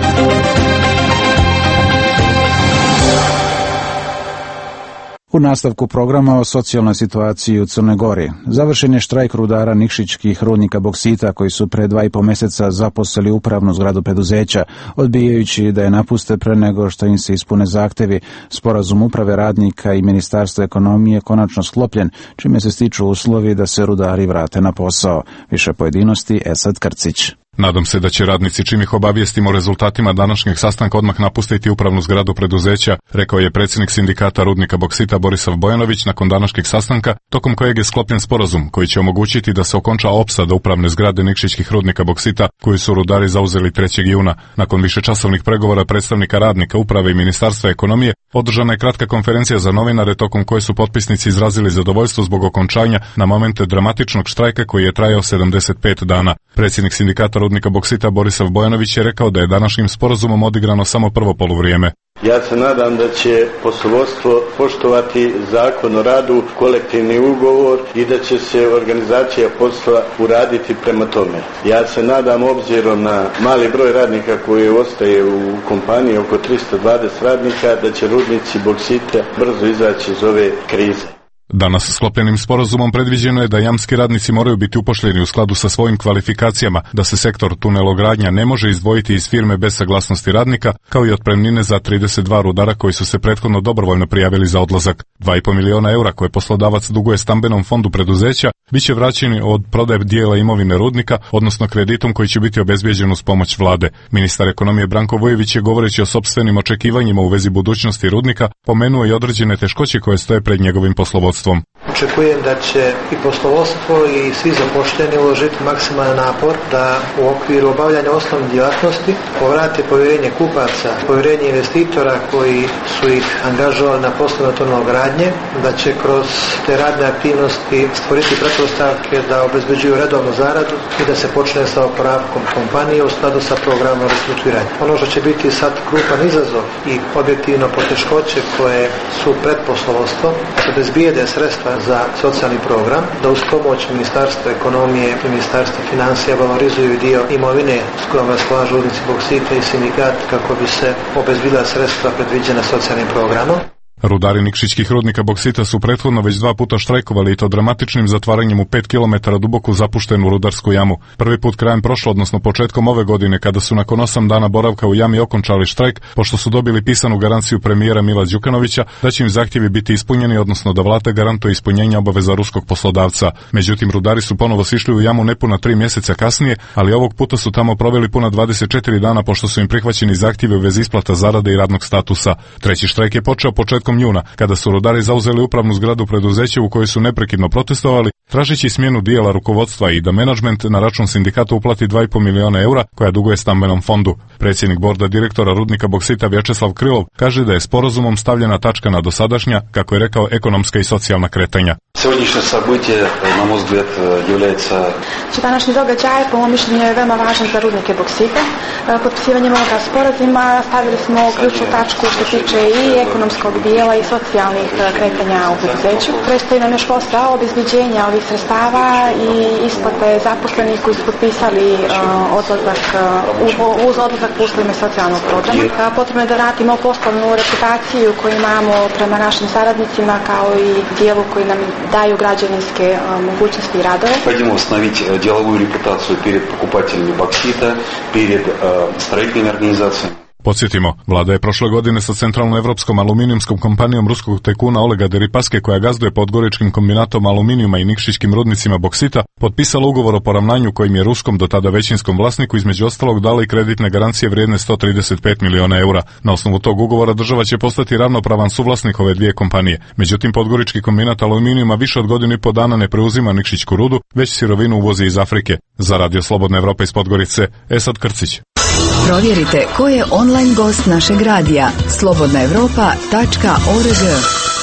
U nastavku programa o socijalnoj situaciji u Crnoj Gori. Završen je štrajk rudara nikšićkih rudnika boksita koji su pre dva i po meseca zaposlili upravnu zgradu preduzeća, odbijajući da je napuste pre nego što im se ispune zahtevi. Sporazum uprave radnika i Ministarstva ekonomije konačno sklopljen, čime se stiču uslovi da se rudari vrate na posao. Više pojedinosti Esad Krcić. Nadam se da će radnici, čim ih obavijestimo o rezultatima današnjeg sastanka, odmah napustiti upravnu zgradu preduzeća, rekao je predsjednik sindikata rudnika boksita Borisav Bojanović nakon današnjeg sastanka, tokom kojeg je sklopljen sporazum koji će omogućiti da se okonča opsada upravne zgrade nikšićkih rudnika boksita koju su rudari zauzeli trećeg juna. Nakon višečasovnih pregovora predstavnika radnika, uprave i Ministarstva ekonomije, održana je kratka konferencija za novinare tokom koje su potpisnici izrazili zadovoljstvo zbog okončanja na momente dramatičnog štrajka koji je trajao sedamdeset pet dana. Predsjednik sindikata rudnika boksita Borisav Bojanović je rekao da je današnjim sporazumom odigrano samo prvo poluvrijeme. Ja se nadam da će poslovodstvo poštovati zakon o radu, kolektivni ugovor i da će se organizacija posla uraditi prema tome. Ja se nadam, obzirom na mali broj radnika koji ostaje u kompaniji, oko tristo dvadeset radnika, da će rudnici boksita brzo izaći iz ove krize. Danas sklopljenim sporazumom predviđeno je da jamski radnici moraju biti upošljeni u skladu sa svojim kvalifikacijama, da se sektor tunelogradnja ne može izdvojiti iz firme bez saglasnosti radnika, kao i otpremnine za trideset dva rudara koji su se prethodno dobrovoljno prijavili za odlazak. dva i po miliona eura koje poslodavac duguje stambenom fondu preduzeća biće vraćeni od prodaje dijela imovine rudnika, odnosno kreditom koji će biti obezbijeđen uz pomoć vlade. Ministar ekonomije Branko Vujović je, govoreći o sopstvenim očekivanjima u vezi budućnosti rudnika, pomenuo i određene teškoće koje stoje pred njegovim poslovodstvom. Očekujem da će i poslovodstvo i svi zaposleni uložiti maksimalan napor da u okviru obavljanja osnovnih djelatnosti povrate povjerenje kupaca, povjerenje investitora koji su ih angažovali na poslovima tunelogradnje, da će kroz te radne aktivnosti stvoriti pretpostavke da obezbeđuju redovnu zaradu i da se počne sa oporavkom kompanije u skladu sa programom restrukturiranja. Ono što će biti sad krupan izazov i objektivno poteškoće koje su pred poslovodstvom, da bezbijede sredstva za socijalni program, da uz pomoć Ministarstva ekonomije i Ministarstva financija valorizuju dio imovine s kojom raspolažu rudnici boksita i sindikat kako bi se obezbila sredstva predviđena socijalnim programom. Rudari nikšićkih rudnika boksita su prethodno već dva puta štrajkovali i to dramatičnim zatvaranjem u pet kilometara duboku zapuštenu rudarsku jamu. Prvi put krajem prošlo, odnosno početkom ove godine, kada su nakon osam dana boravka u jami okončali štrajk, pošto su dobili pisanu garanciju premijera Mila Đukanovića da će im zahtjevi biti ispunjeni, odnosno da vlada garantuje ispunjenje obaveza ruskog poslodavca. Međutim, rudari su ponovo sišli u jamu nepuna tri mjeseca kasnije, ali ovog puta su tamo proveli puna dvadeset četiri dana pošto su im prihvaćeni zahtjevi u vezi isplata zarade i radnog statusa. Treći štrajk je počeo početkom juna, kada su rudari zauzeli upravnu zgradu preduzeća u kojoj su neprekidno protestovali, tražeći smjenu dijela rukovodstva i da menadžment na račun sindikata uplati dva i po miliona eura koja duguje stambenom fondu. Predsjednik borda direktora rudnika boksita Vječeslav Krilov kaže da je sporazumom stavljena tačka na dosadašnja, kako je rekao, ekonomska i socijalna kretanja. Сегодняшнее событие, на мой взгляд, является... Današnji događaj, po mom mišljenju, je veoma važan za rudnike boksita. Potpisivanjem ovoga sporazuma stavili smo ključnu tačku što tiče i ekonomskog dijela dijela i socijalnih kretanja u preduzeću. Predstoji nam još posao obezbeđenja ovih sredstava i isplate zaposlenih koji su potpisali uh, odlazak, uh, uz odlazak po uslovima socijalnog programa. Potrebno je da vratimo poslovnu reputaciju koju imamo prema našim saradnicima, kao i dijelu koji nam daju građevinske uh, mogućnosti i radove. Хотим восстановить деловую репутацию перед покупателями боксита, перед э, строительными организациями. Podsjetimo, vlada je prošle godine sa centralnoevropskom aluminijumskom kompanijom ruskog tajkuna Olega Deripaske, koja gazduje podgoričkim kombinatom aluminijuma i nikšićkim rudnicima boksita, potpisala ugovor o poravnanju kojim je ruskom do tada većinskom vlasniku između ostalog dala i kreditne garancije vrijedne sto trideset pet miliona eura. Na osnovu tog ugovora država će postati ravnopravan suvlasnik ove dvije kompanije. Međutim, podgorički kombinat aluminijuma više od godinu i po dana ne preuzima nikšićku rudu, već sirovinu uvozi iz Afrike. Za Radio Slobodna Evropa iz Podgorice, Esad Krcić. Provjerite ko je online gost našeg radija slobodna evropa tačka org.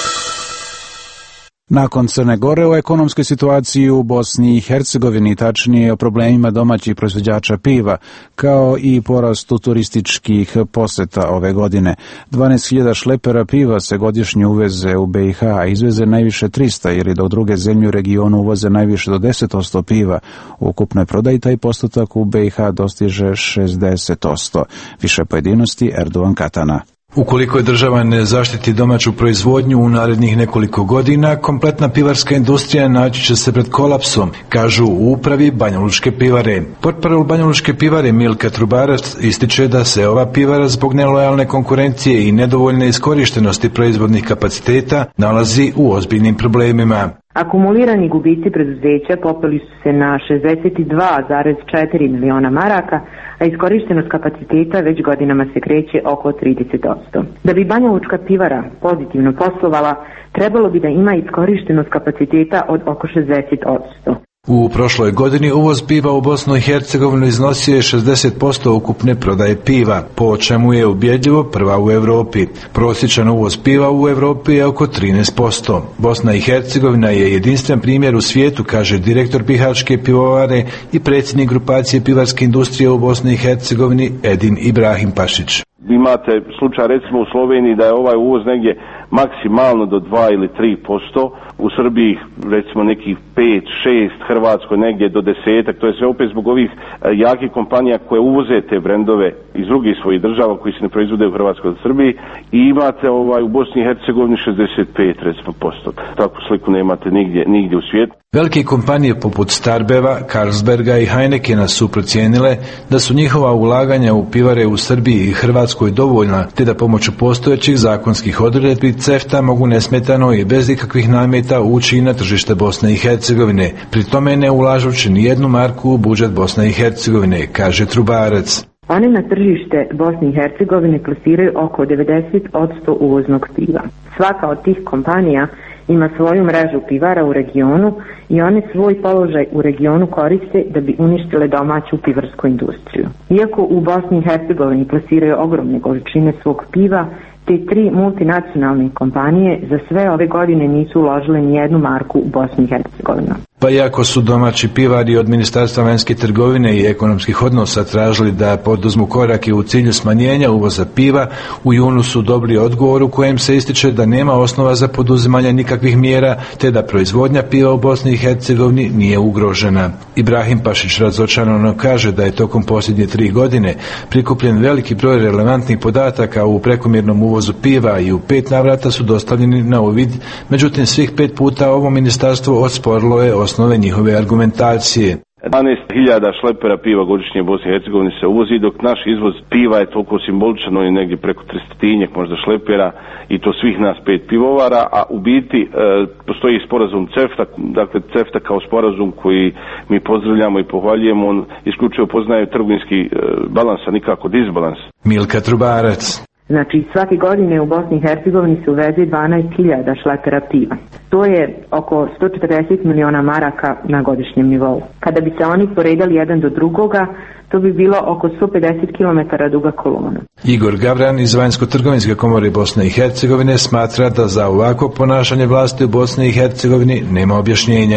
Nakon Crne Gore o ekonomskoj situaciji u Bosni i Hercegovini, tačnije o problemima domaćih proizvođača piva, kao i porastu turističkih poseta ove godine. dvanaest hiljada šlepera piva se godišnje uveze u B i H, a izveze najviše trista, ili dok druge zemlje u regionu uvoze najviše do deset posto piva. U ukupnoj prodaji taj postotak u B i H dostiže šezdeset posto. Više pojedinosti Erdogan Katana. Ukoliko je država ne zaštiti domaću proizvodnju u narednih nekoliko godina, kompletna pivarska industrija naći će se pred kolapsom, kažu u upravi Banjalučke pivare. Portparol Banjalučke pivare Milka Trubarac ističe da se ova pivara zbog nelojalne konkurencije i nedovoljne iskorištenosti proizvodnih kapaciteta nalazi u ozbiljnim problemima. Akumulirani gubici preduzeća popeli su se na šezdeset dva zarez četiri miliona maraka, a iskorištenost kapaciteta već godinama se kreće oko trideset posto. Da bi Banjalučka pivara pozitivno poslovala, trebalo bi da ima iskorištenost kapaciteta od oko šezdeset posto. U prošloj godini uvoz piva u Bosnu i Hercegovinu iznosio je šezdeset posto ukupne prodaje piva, po čemu je ubjedljivo prva u Europi. Prosječan uvoz piva u Europi je oko trinaest posto. Bosna i Hercegovina je jedinstven primjer u svijetu, kaže direktor Bihaćke pivovare i predsjednik grupacije pivarske industrije u Bosni i Hercegovini Edin Ibrahim Pašić. Imate slučaj recimo u Sloveniji da je ovaj uvoz negdje maksimalno do dva ili tri posto, u Srbiji recimo nekih pet, šest, Hrvatskoj negdje do desetak, to je sve opet zbog ovih jakih kompanija koje uvoze te brendove iz drugih svojih država koji se ne proizvode u Hrvatskoj od Srbiji, i imate ovaj u Bosni i Hercegovini šezdeset pet recimo posto. Takvu sliku nemate nigdje, nigdje u svijetu. Velike kompanije poput Starbeva, Carlsberga i Heinekena su procijenile da su njihova ulaganja u pivare u Srbiji i Hrvatskoj dovoljna, te da pomoću postojećih zakonskih odredbi CEFTA mogu nesmetano i bez ikakvih nameta ući na tržište Bosne i Hercegovine, pri tome ne ulažući ni jednu marku u budžet Bosne i Hercegovine, kaže Trubarac. Oni na tržište Bosne i Hercegovine plasiraju oko devedeset posto uvoznog piva. Svaka od tih kompanija ima svoju mrežu pivara u regionu i one svoj položaj u regionu koriste da bi uništile domaću pivarsku industriju. Iako u Bosni i Hercegovini plasiraju ogromne količine svog piva, te tri multinacionalne kompanije za sve ove godine nisu uložile ni jednu marku u Bosni i Hercegovinu. Pa iako su domaći pivari od Ministarstva vanjske trgovine i ekonomskih odnosa tražili da poduzmu korake u cilju smanjenja uvoza piva, u junu su dobili odgovor u kojem se ističe da nema osnova za poduzimanje nikakvih mjera, te da proizvodnja piva u Bosni i Hercegovini nije ugrožena. Ibrahim Pašić razočarano kaže da je tokom posljednje tri godine prikupljen veliki broj relevantnih podataka u prekomjernom uvozu piva i u pet navrata su dostavljeni na uvid, međutim svih pet puta ovo ministarstvo osporilo je osnove njihove argumentacije. dvanaest hiljada šlepera piva godišnje u Bosni i Hercegovini se uvozi, dok naš izvoz piva je toliko simboličan, on je negdje preko tristotinjak možda šlepera, i to svih nas pet pivovara, a u biti e, postoji sporazum CEFTA, dakle CEFTA kao sporazum koji mi pozdravljamo i pohvaljujemo, on isključivo poznaje trgovinski e, balans, a nikako disbalans. Milka Trubarac. Znači, svake godine u Bosni i Hercegovini se uveze dvanaest hiljada šlepera piva. To je oko sto četrdeset miliona maraka na godišnjem nivou. Kada bi se oni poredali jedan do drugoga, to bi bilo oko sto pedeset kilometara duga kolona. Igor Gavran iz Vanjsko-trgovinske komore Bosne i Hercegovine smatra da za ovako ponašanje vlasti u Bosni i Hercegovini nema objašnjenja.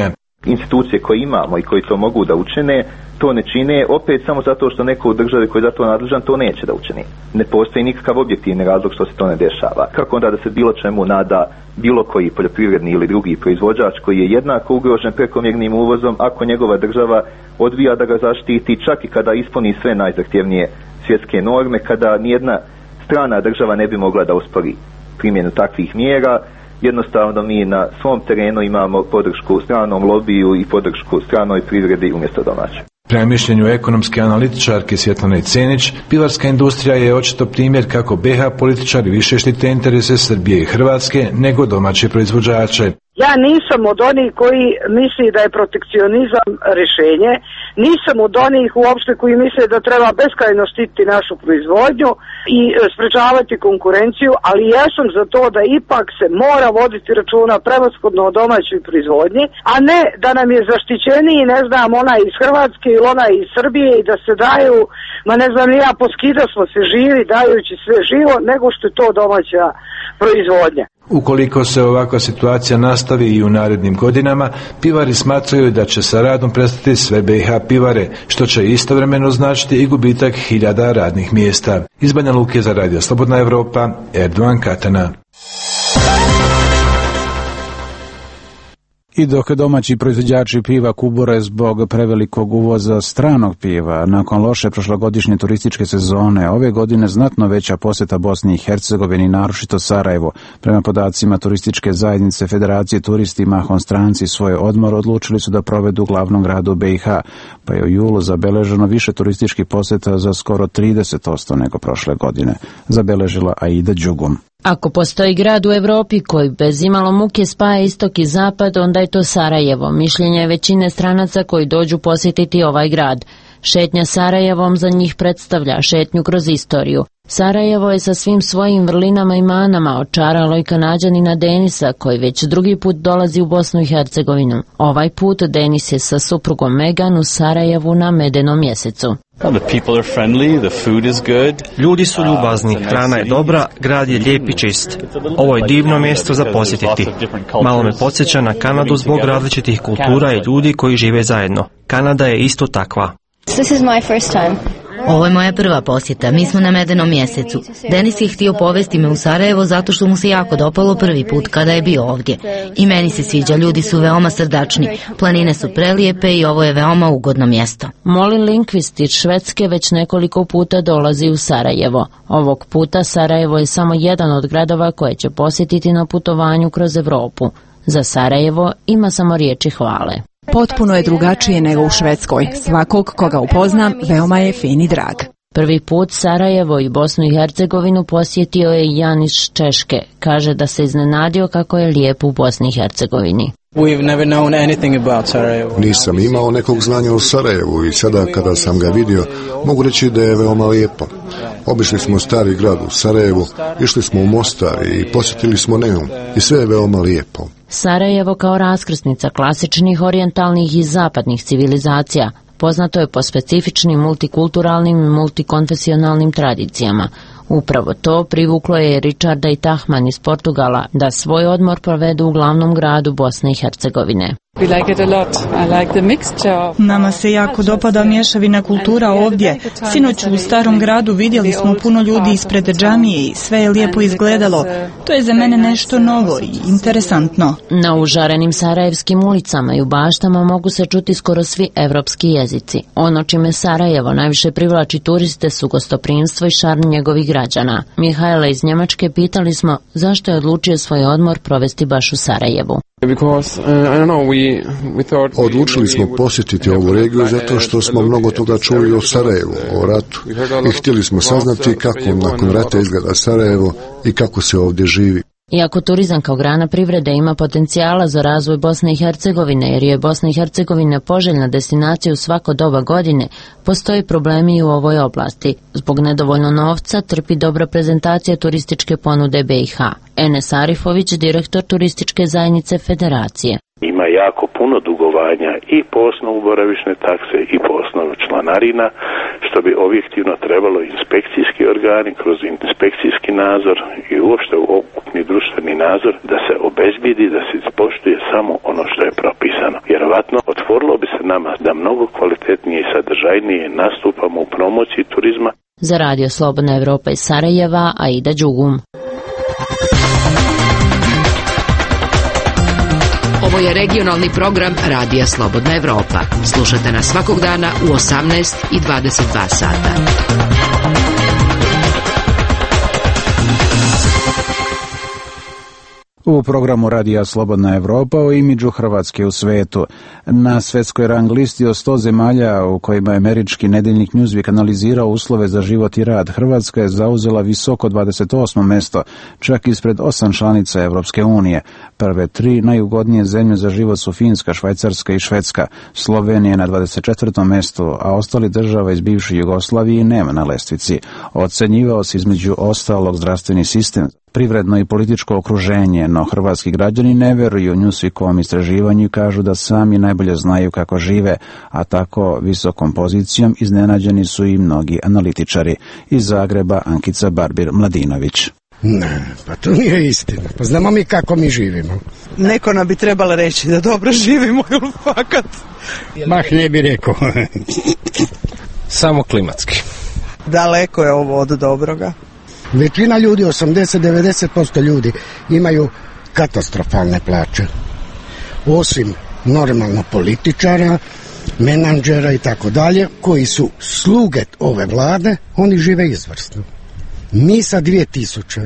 institucije koje imamo i koji to mogu da učine, to ne čine opet samo zato što neko u državi koji je za to nadležan to neće da učini. Ne postoji nikakav objektivni razlog što se to ne dešava. Kako onda da se bilo čemu nada bilo koji poljoprivredni ili drugi proizvođač koji je jednako ugrožen prekomjernim uvozom ako njegova država odbija da ga zaštiti čak i kada ispuni sve najzahtjevnije svjetske norme, kada nijedna strana država ne bi mogla da uspori primjenu takvih mjera. Jednostavno mi na svom terenu imamo podršku stranom lobiju i podršku stranoj privredi umjesto domaće. Prema mišljenju ekonomske analitičarke Svjetlane Cenić, pivarska industrija je očito primjer kako be ha političari više štite interese Srbije i Hrvatske nego domaće proizvođače. Ja nisam od onih koji misli da je protekcionizam rješenje, nisam od onih uopšte koji misle da treba beskrajno štititi našu proizvodnju i sprečavati konkurenciju, ali ja sam za to da ipak se mora voditi računa prevashodno o domaćoj proizvodnji, a ne da nam je zaštićeniji, ne znam, onaj iz Hrvatske ili onaj iz Srbije i da se daju, ma ne znam, ja poskida smo se živi dajući sve živo, nego što je to domaća proizvodnja. Ukoliko se ovakva situacija nastavi i u narednim godinama, pivari smatraju da će sa radom prestati sve be ha pivare, što će istovremeno značiti i gubitak hiljada radnih mjesta. Iz Banja Luke za Radio Slobodna Evropa, Erdogan Katana. I dok domaći proizvođači piva kubure zbog prevelikog uvoza stranog piva, nakon loše prošlogodišnje turističke sezone, ove godine znatno veća posjeta Bosni i Hercegovini, naročito Sarajevo. Prema podacima turističke zajednice Federacije turisti mahom stranci svoj odmor odlučili su da provedu u glavnom gradu be ha, pa je u julu zabeleženo više turističkih posjeta za skoro trideset posto nego prošle godine, zabeležila Aida Đugum. Ako postoji grad u Europi koji bez imalo muke spaja istok i zapad, onda je to Sarajevo. Mišljenje je većine stranaca koji dođu posjetiti ovaj grad. Šetnja Sarajevom za njih predstavlja šetnju kroz istoriju. Sarajevo je sa svim svojim vrlinama i manama očaralo i Kanađanina Denisa, koji već drugi put dolazi u Bosnu i Hercegovinu. Ovaj put Denis je sa suprugom Megan u Sarajevu na medenom mjesecu. Ljudi su ljubazni, hrana je dobra, grad je lijep i čist. Ovo je divno mjesto za posjetiti. Malo me podsjeća na Kanadu zbog različitih kultura i ljudi koji žive zajedno. Kanada je isto takva. This is my first time. Ovo je moja prva posjeta, mi smo na medenom mjesecu. Denis je htio povesti me u Sarajevo zato što mu se jako dopalo prvi put kada je bio ovdje. I meni se sviđa, ljudi su veoma srdačni, planine su prelijepe i ovo je veoma ugodno mjesto. Molin Linkvist iz Švedske već nekoliko puta dolazi u Sarajevo. Ovog puta Sarajevo je samo jedan od gradova koje će posjetiti na putovanju kroz Europu. Za Sarajevo ima samo riječi hvale. Potpuno je drugačije nego u Švedskoj. Svakog koga upoznam, veoma je fin i drag. Prvi put Sarajevo i Bosnu i Hercegovinu posjetio je Jan iz Češke. Kaže da se iznenadio kako je lijepo u Bosni i Hercegovini. Nisam imao nekog znanja o Sarajevu i sada kada sam ga vidio, mogu reći da je veoma lijepo. Obišli smo stari grad u Sarajevu, išli smo u Mostar i posjetili smo Neum i sve je veoma lijepo. Sarajevo kao raskrsnica klasičnih orijentalnih i zapadnih civilizacija poznato je po specifičnim multikulturalnim i multikonfesionalnim tradicijama. Upravo to privuklo je Richarda i Tahman iz Portugala da svoj odmor provedu u glavnom gradu Bosne i Hercegovine. Nama se jako dopada mješavina kultura ovdje. Sinoć u starom gradu vidjeli smo puno ljudi ispred džamije i sve je lijepo izgledalo. To je za mene nešto novo i interesantno. Na užarenim sarajevskim ulicama i u baštama mogu se čuti skoro svi evropski jezici. Ono čime Sarajevo najviše privlači turiste su gostoprimstvo i šarm njegovih građana. Mihajla iz Njemačke pitali smo zašto je odlučio svoj odmor provesti baš u Sarajevu. Odlučili smo posjetiti ovu regiju zato što smo mnogo toga čuli o Sarajevu, o ratu i htjeli smo saznati kako nakon rata izgleda Sarajevo i kako se ovdje živi. Iako turizam kao grana privrede ima potencijala za razvoj Bosne i Hercegovine, jer je Bosna i Hercegovina poželjna destinacija u svako doba godine, postoji problemi i u ovoj oblasti. Zbog nedovoljno novca trpi dobra prezentacija turističke ponude be ha. Enes Arifović, direktor turističke zajednice Federacije. Ima jako puno dugovanja i po osnovu boravišne takse i po osnovu članarina, što bi objektivno trebalo inspekcijski organi kroz inspekcijski nadzor i uopšte ukupni društveni nadzor da se obezbijedi da se ispoštuje samo ono što je propisano. Jer Privatno otvorilo bi se nama da mnogo kvalitetnije i sadržajnije nastupamo u promociji turizma. Za Radio Slobodna Evropa iz Sarajeva, Aida Đugum. Ovo je regionalni program Radija Slobodna Evropa. Slušate nas svakog dana u osamnaest i dvadeset dva sata. U programu Radija Slobodna Evropa o imidžu Hrvatske u svetu. Na svetskoj rang listi od sto zemalja u kojima je američki nedeljnik Newsweek analizirao uslove za život i rad, Hrvatska je zauzela visoko dvadeset osmo mesto, čak ispred osam članica Evropske unije. Prve tri najugodnije zemlje za život su Finska, Švajcarska i Švedska. Slovenija je na dvadeset četvrtom mestu, a ostali država iz bivše Jugoslavije nema na lestvici. Ocenjivao se između ostalog zdravstveni sistem, privredno i političko okruženje, no hrvatski građani ne veruju Newsweekovom istraživanju i kažu da sami najbolje znaju kako žive, a tako visokom pozicijom iznenađeni su i mnogi analitičari. Iz Zagreba Ankica Barbir-Mladinović. Ne, pa to nije istina. Pa znamo mi kako mi živimo. Neko nam bi trebalo reći da dobro živimo ili fakat. Baš ne bi rekao. Samo klimatski. Daleko je ovo od dobroga. Većina ljudi, osamdeset do devedeset posto ljudi, imaju katastrofalne plaće. Osim normalno političara, menadžera i tako dalje, koji su sluge ove vlade, oni žive izvrsno. Mi sa dvije tisuće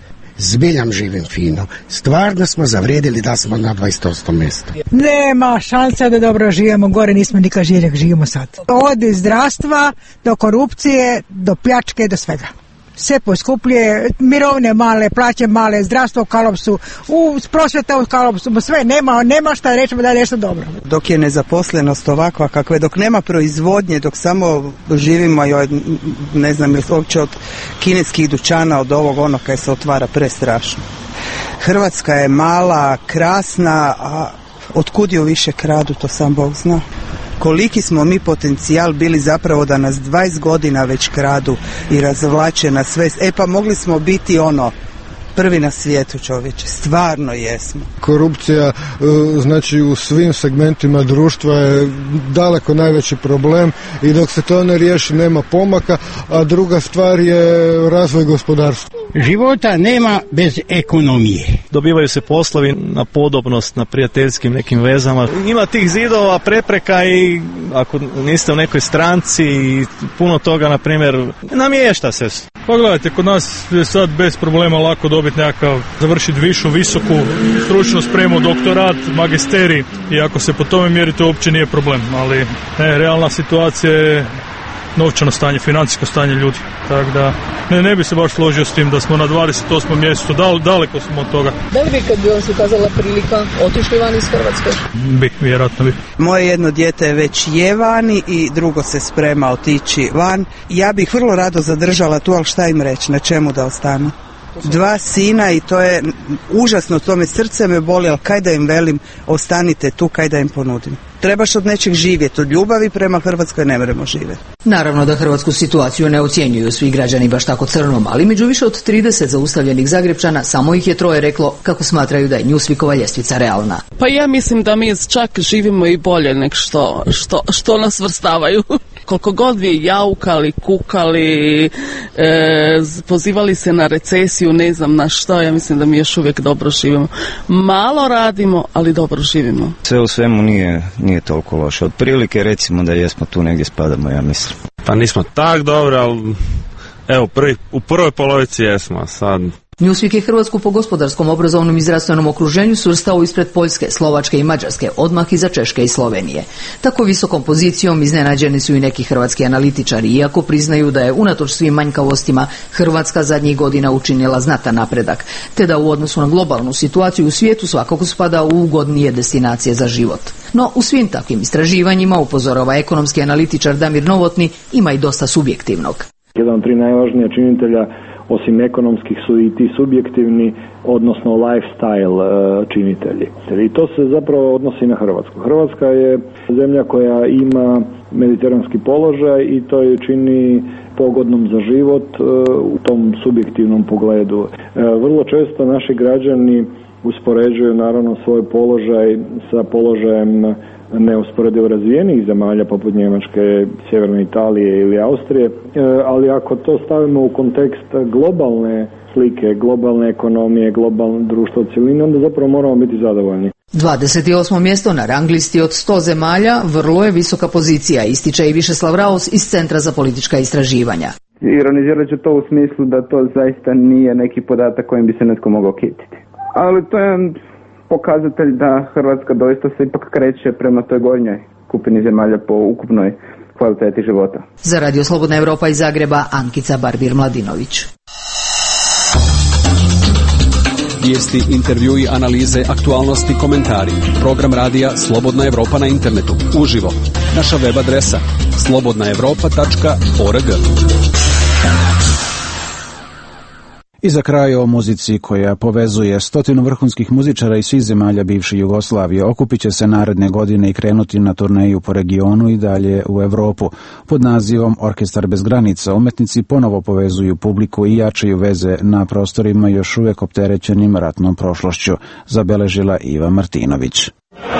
zbiljam živim fino. Stvarno smo zavrijedili da smo na dvadeset osmom mjestu. Nema šanse da dobro živimo, gore nismo nikad živjeli, živimo sad. Od zdravstva do korupcije, do pljačke, do svega. Sve poskupljuje, mirovine male, plaće male, zdravstvo u kolapsu, u prosvjeta u kolapsu, sve nema, nema šta rećemo da je nešto dobro. Dok je nezaposlenost ovakva kakva je, dok nema proizvodnje, dok samo živimo, joj, ne znam, uopće od kineskih dućana, od ovog ono kaj se otvara prestrašno. Hrvatska je mala, krasna, a otkud ju više kradu, to sam Bog zna. Koliki smo mi potencijal bili zapravo da nas dvadeset godina već kradu i razvlače na sve. E pa mogli smo biti ono prvi na svijetu, čovječe, stvarno jesmo. Korupcija, znači u svim segmentima društva je daleko najveći problem i dok se to ne riješi nema pomaka, a druga stvar je razvoj gospodarstva. Života nema bez ekonomije. Dobivaju se poslovi na podobnost, na prijateljskim nekim vezama. Ima tih zidova, prepreka i ako niste u nekoj stranci i puno toga, na primjer, namješta se. Pogledajte, kod nas je sad bez problema lako dobiti nekakav, završiti višu, visoku stručnu spremu, doktorat, magisterij i ako se po tome mjeri to uopće nije problem, ali ne, realna situacija je novčano stanje, financijsko stanje ljudi. Tako da ne, ne bi se baš složio s tim da smo na dvadeset osmom mjestu, Dal, daleko smo od toga. Da li bi kad bi vam se ukazala prilika otišli van iz Hrvatske? Bi, vjerojatno bi. Moje jedno dijete je već je vani i drugo se sprema otići van. Ja bih vrlo rado zadržala tu, ali šta im reći, na čemu da ostanu? Dva sina i to je užasno, to me srce me boli, ali kaj da im velim, ostanite tu, kaj da im ponudim. Trebaš od nečeg živjeti, od ljubavi prema Hrvatskoj ne možemo živjeti. Naravno da hrvatsku situaciju ne ocjenjuju svi građani baš tako crnom, ali među više od trideset zaustavljenih Zagrepčana samo ih je troje reklo kako smatraju da je Newsweekova ljestvica realna. Pa ja mislim da mi čak živimo i bolje nek što, što, što nas vrstavaju. Koliko god vi jaukali, kukali, e, pozivali se na recesiju, ne znam na što, ja mislim da mi još uvijek dobro živimo. Malo radimo, ali dobro živimo. Sve u svemu nije, nije toliko loše. Otprilike recimo da jesmo tu negdje spadamo, ja mislim. Pa nismo tak dobro, ali evo prvi, u prvoj polovici jesmo sad. Newsweek je Hrvatsku po gospodarskom, obrazovnom i zdravstvenom okruženju svrstao ispred Poljske, Slovačke i Mađarske, odmah iza Češke i Slovenije. Tako visokom pozicijom iznenađeni su i neki hrvatski analitičari, iako priznaju da je unatoč svim manjkavostima Hrvatska zadnjih godina učinila znatan napredak, te da u odnosu na globalnu situaciju u svijetu svakako spada u ugodnije destinacije za život. No, u svim takvim istraživanjima, upozorava ekonomski analitičar Damir Novotni, ima i dosta subjektivnog. Jedan od tri najvažnija činitelja osim ekonomskih su i ti subjektivni, odnosno lifestyle činitelji. I to se zapravo odnosi na Hrvatsku. Hrvatska je zemlja koja ima mediteranski položaj i to je čini pogodnom za život u tom subjektivnom pogledu. Vrlo često naši građani uspoređuju naravno svoj položaj sa položajem neusporedivo razvijenih zemalja poput Njemačke, Sjeverne Italije ili Austrije, ali ako to stavimo u kontekst globalne slike, globalne ekonomije, globalno društvo u cjelini, onda zapravo moramo biti zadovoljni. dvadeset osmo mjesto na rang listi od sto zemalja vrlo je visoka pozicija, ističe i Višeslav Raus iz Centra za politička istraživanja. Ironizirat ću to u smislu da to zaista nije neki podatak kojim bi se netko mogao kititi. Ali to je pokazatelj da Hrvatska doista se ipak kreće prema toj gornjoj skupini zemalja po ukupnoj kvaliteti života. Za Radio Slobodna Evropa iz Zagreba, Ankica Barbir-Mladinović. Vijesti, intervjui, analize, aktualnosti, komentari. Program radija Slobodna Evropa na internetu. Uživo. Naša web adresa slobodna evropa tačka org. I za kraj o muzici koja povezuje stotinu vrhunskih muzičara iz svih zemalja bivše Jugoslavije. Okupit će se naredne godine i krenuti na turneju po regionu i dalje u Evropu. Pod nazivom Orkestar bez granica umetnici ponovo povezuju publiku i jačaju veze na prostorima još uvijek opterećenim ratnom prošlošću, zabeležila Iva Martinović.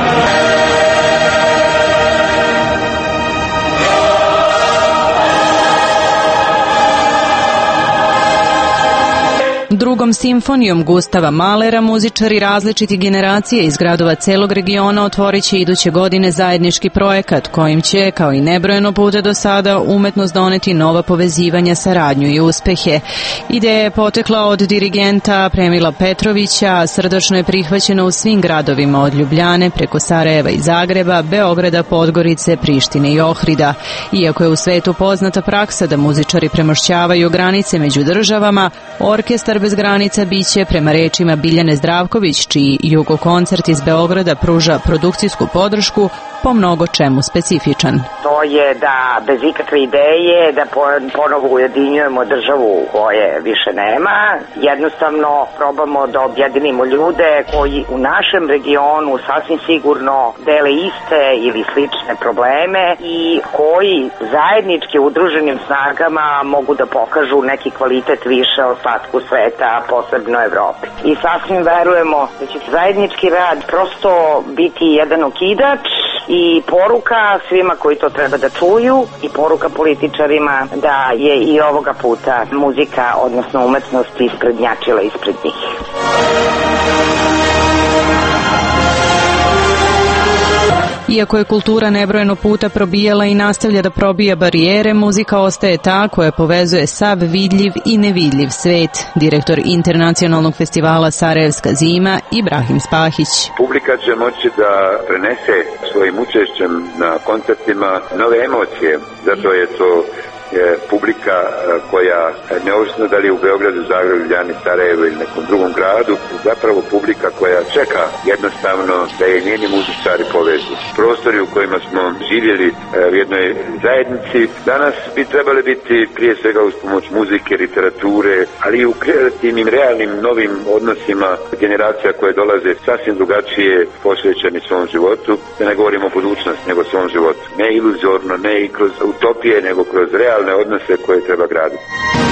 Drugom simfonijom Gustava Mahlera muzičari različitih generacija iz gradova celog regiona otvorit će iduće godine zajednički projekat kojim će, kao i nebrojeno puta do sada, umetnost doneti nova povezivanja, saradnju i uspehe. Ideja je potekla od dirigenta Premila Petrovića, srdačno je prihvaćena u svim gradovima od Ljubljane preko Sarajeva i Zagreba, Beograda, Podgorice, Prištine i Ohrida. Iako je u svetu poznata praksa da muzičari premošćavaju granice među državama, Orkestar bez granica biće, prema rečima Biljane Zdravković, čiji Jugo koncert iz Beograda pruža produkcijsku podršku, po mnogo čemu specifičan. To je da bez ikakve ideje da ponovo ujedinjujemo državu koje više nema, jednostavno probamo da objedinimo ljude koji u našem regionu sasvim sigurno dele iste ili slične probleme i koji zajednički udruženim snagama mogu da pokažu neki kvalitet više ostatku sveta, posebno Evropi. I sasvim verujemo da će zajednički rad prosto biti jedan okidač i poruka svima koji to treba da čuju i poruka političarima da je i ovoga puta muzika, odnosno umetnost isprednjačila ispred njih. Iako je kultura nebrojeno puta probijala i nastavlja da probija barijere, muzika ostaje ta koja povezuje sav vidljiv i nevidljiv svet. Direktor Internacionalnog festivala Sarajevska zima Ibrahim Spahić. Publika će moći da prenese svojim učešćem na koncertima nove emocije, zato je to je publika koja, neovisno da li je u Beogradu, Zagrebu, Ljubljani, Sarajevu ili nekom drugom gradu, zapravo publika koja čeka jednostavno da je njeni muzičari povezu. Prostori u kojima smo živjeli u jednoj zajednici danas bi trebali biti prije svega uz pomoć muzike, literature, ali i u kreativnim, realnim, novim odnosima generacija koje dolaze sasvim drugačije posvećeni svom životu, da ne govorimo o budućnosti, nego svom životu. Ne iluzorno, ne i kroz utopije, nego kroz realne odnose koje treba graditi.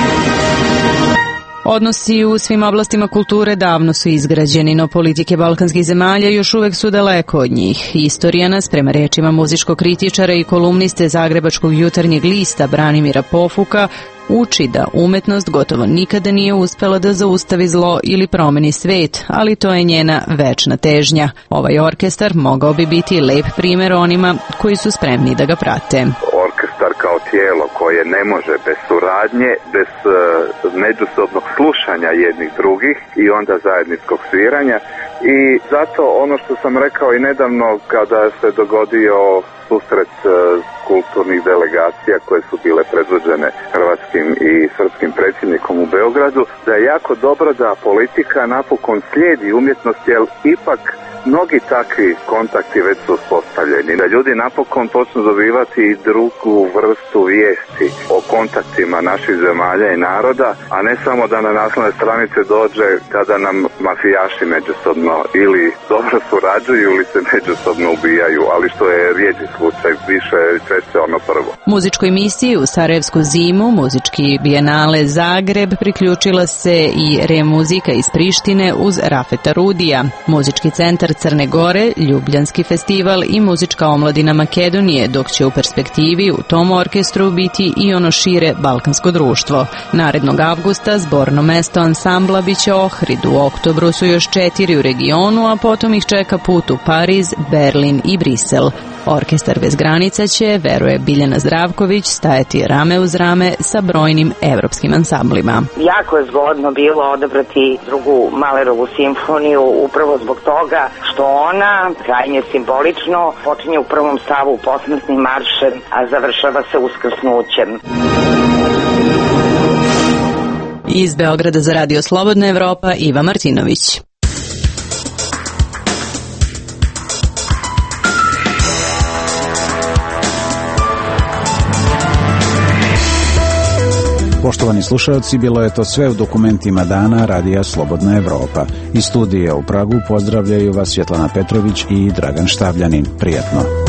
Odnosi u svim oblastima kulture davno su izgrađeni, no politike balkanskih zemalja još uvek su daleko od njih. Istorija nas, prema rečima muzičkog kritičara i kolumniste Zagrebačkog jutarnjeg lista Branimira Pofuka, uči da umetnost gotovo nikada nije uspela da zaustavi zlo ili promeni svet, ali to je njena večna težnja. Ovaj orkestar mogao bi biti lep primjer onima koji su spremni da ga prate. Orkestar kao tijelo koje ne može bez suradnje, bez uh, međusobnog slušanja jednih drugih i onda zajedničkog sviranja. I zato ono što sam rekao i nedavno kada se dogodio susret uh, kulturnih delegacija koje su bile predvođene hrvatskim i srpskim predsjednikom u Beogradu, da je jako dobro da politika napokon slijedi umjetnost, jer ipak mnogi takvi kontakti već su uspostavljeni, da ljudi napokon počnu dobivati i drugu vrstu vijesti o kontaktima naših zemalja i naroda, a ne samo da na naslovne stranice dođe kada nam mafijaši međusobno ili dobro surađuju ili se međusobno ubijaju, ali što je rijeđi slučaj, više češće ono prvo. Muzičkoj misiji u Sarajevsku zimu, muzički bijenale Zagreb, priključila se i Remuzika iz Prištine uz Rafeta Rudija. Muzički centar Crne Gore, Ljubljanski festival i muzička omladina Makedonije, dok će u perspektivi u tom orkestru biti i ono šire balkansko društvo. Narednog avgusta zborno mesto ansambla biće Ohrid, u oktobru su još četiri u regionu, a potom ih čeka put u Pariz, Berlin i Brisel. Orkestar bez granica će, veruje Biljana Zdravković, stajati rame uz rame sa brojnim evropskim ansamblima. Jako je zgodno bilo odabrati drugu Mahlerovu simfoniju upravo zbog toga što ona, krajnje simbolično, počinje u prvom stavu posmrtnim maršem, a završava se uskrsnućem. Iz Beograda za Radio Slobodna Evropa, Iva Martinović. Poštovani slušalci, bilo je to sve u dokumentima dana Radija Slobodna Evropa. Iz studija u Pragu pozdravljaju vas Svjetlana Petrović i Dragan Štavljanin. Prijetno.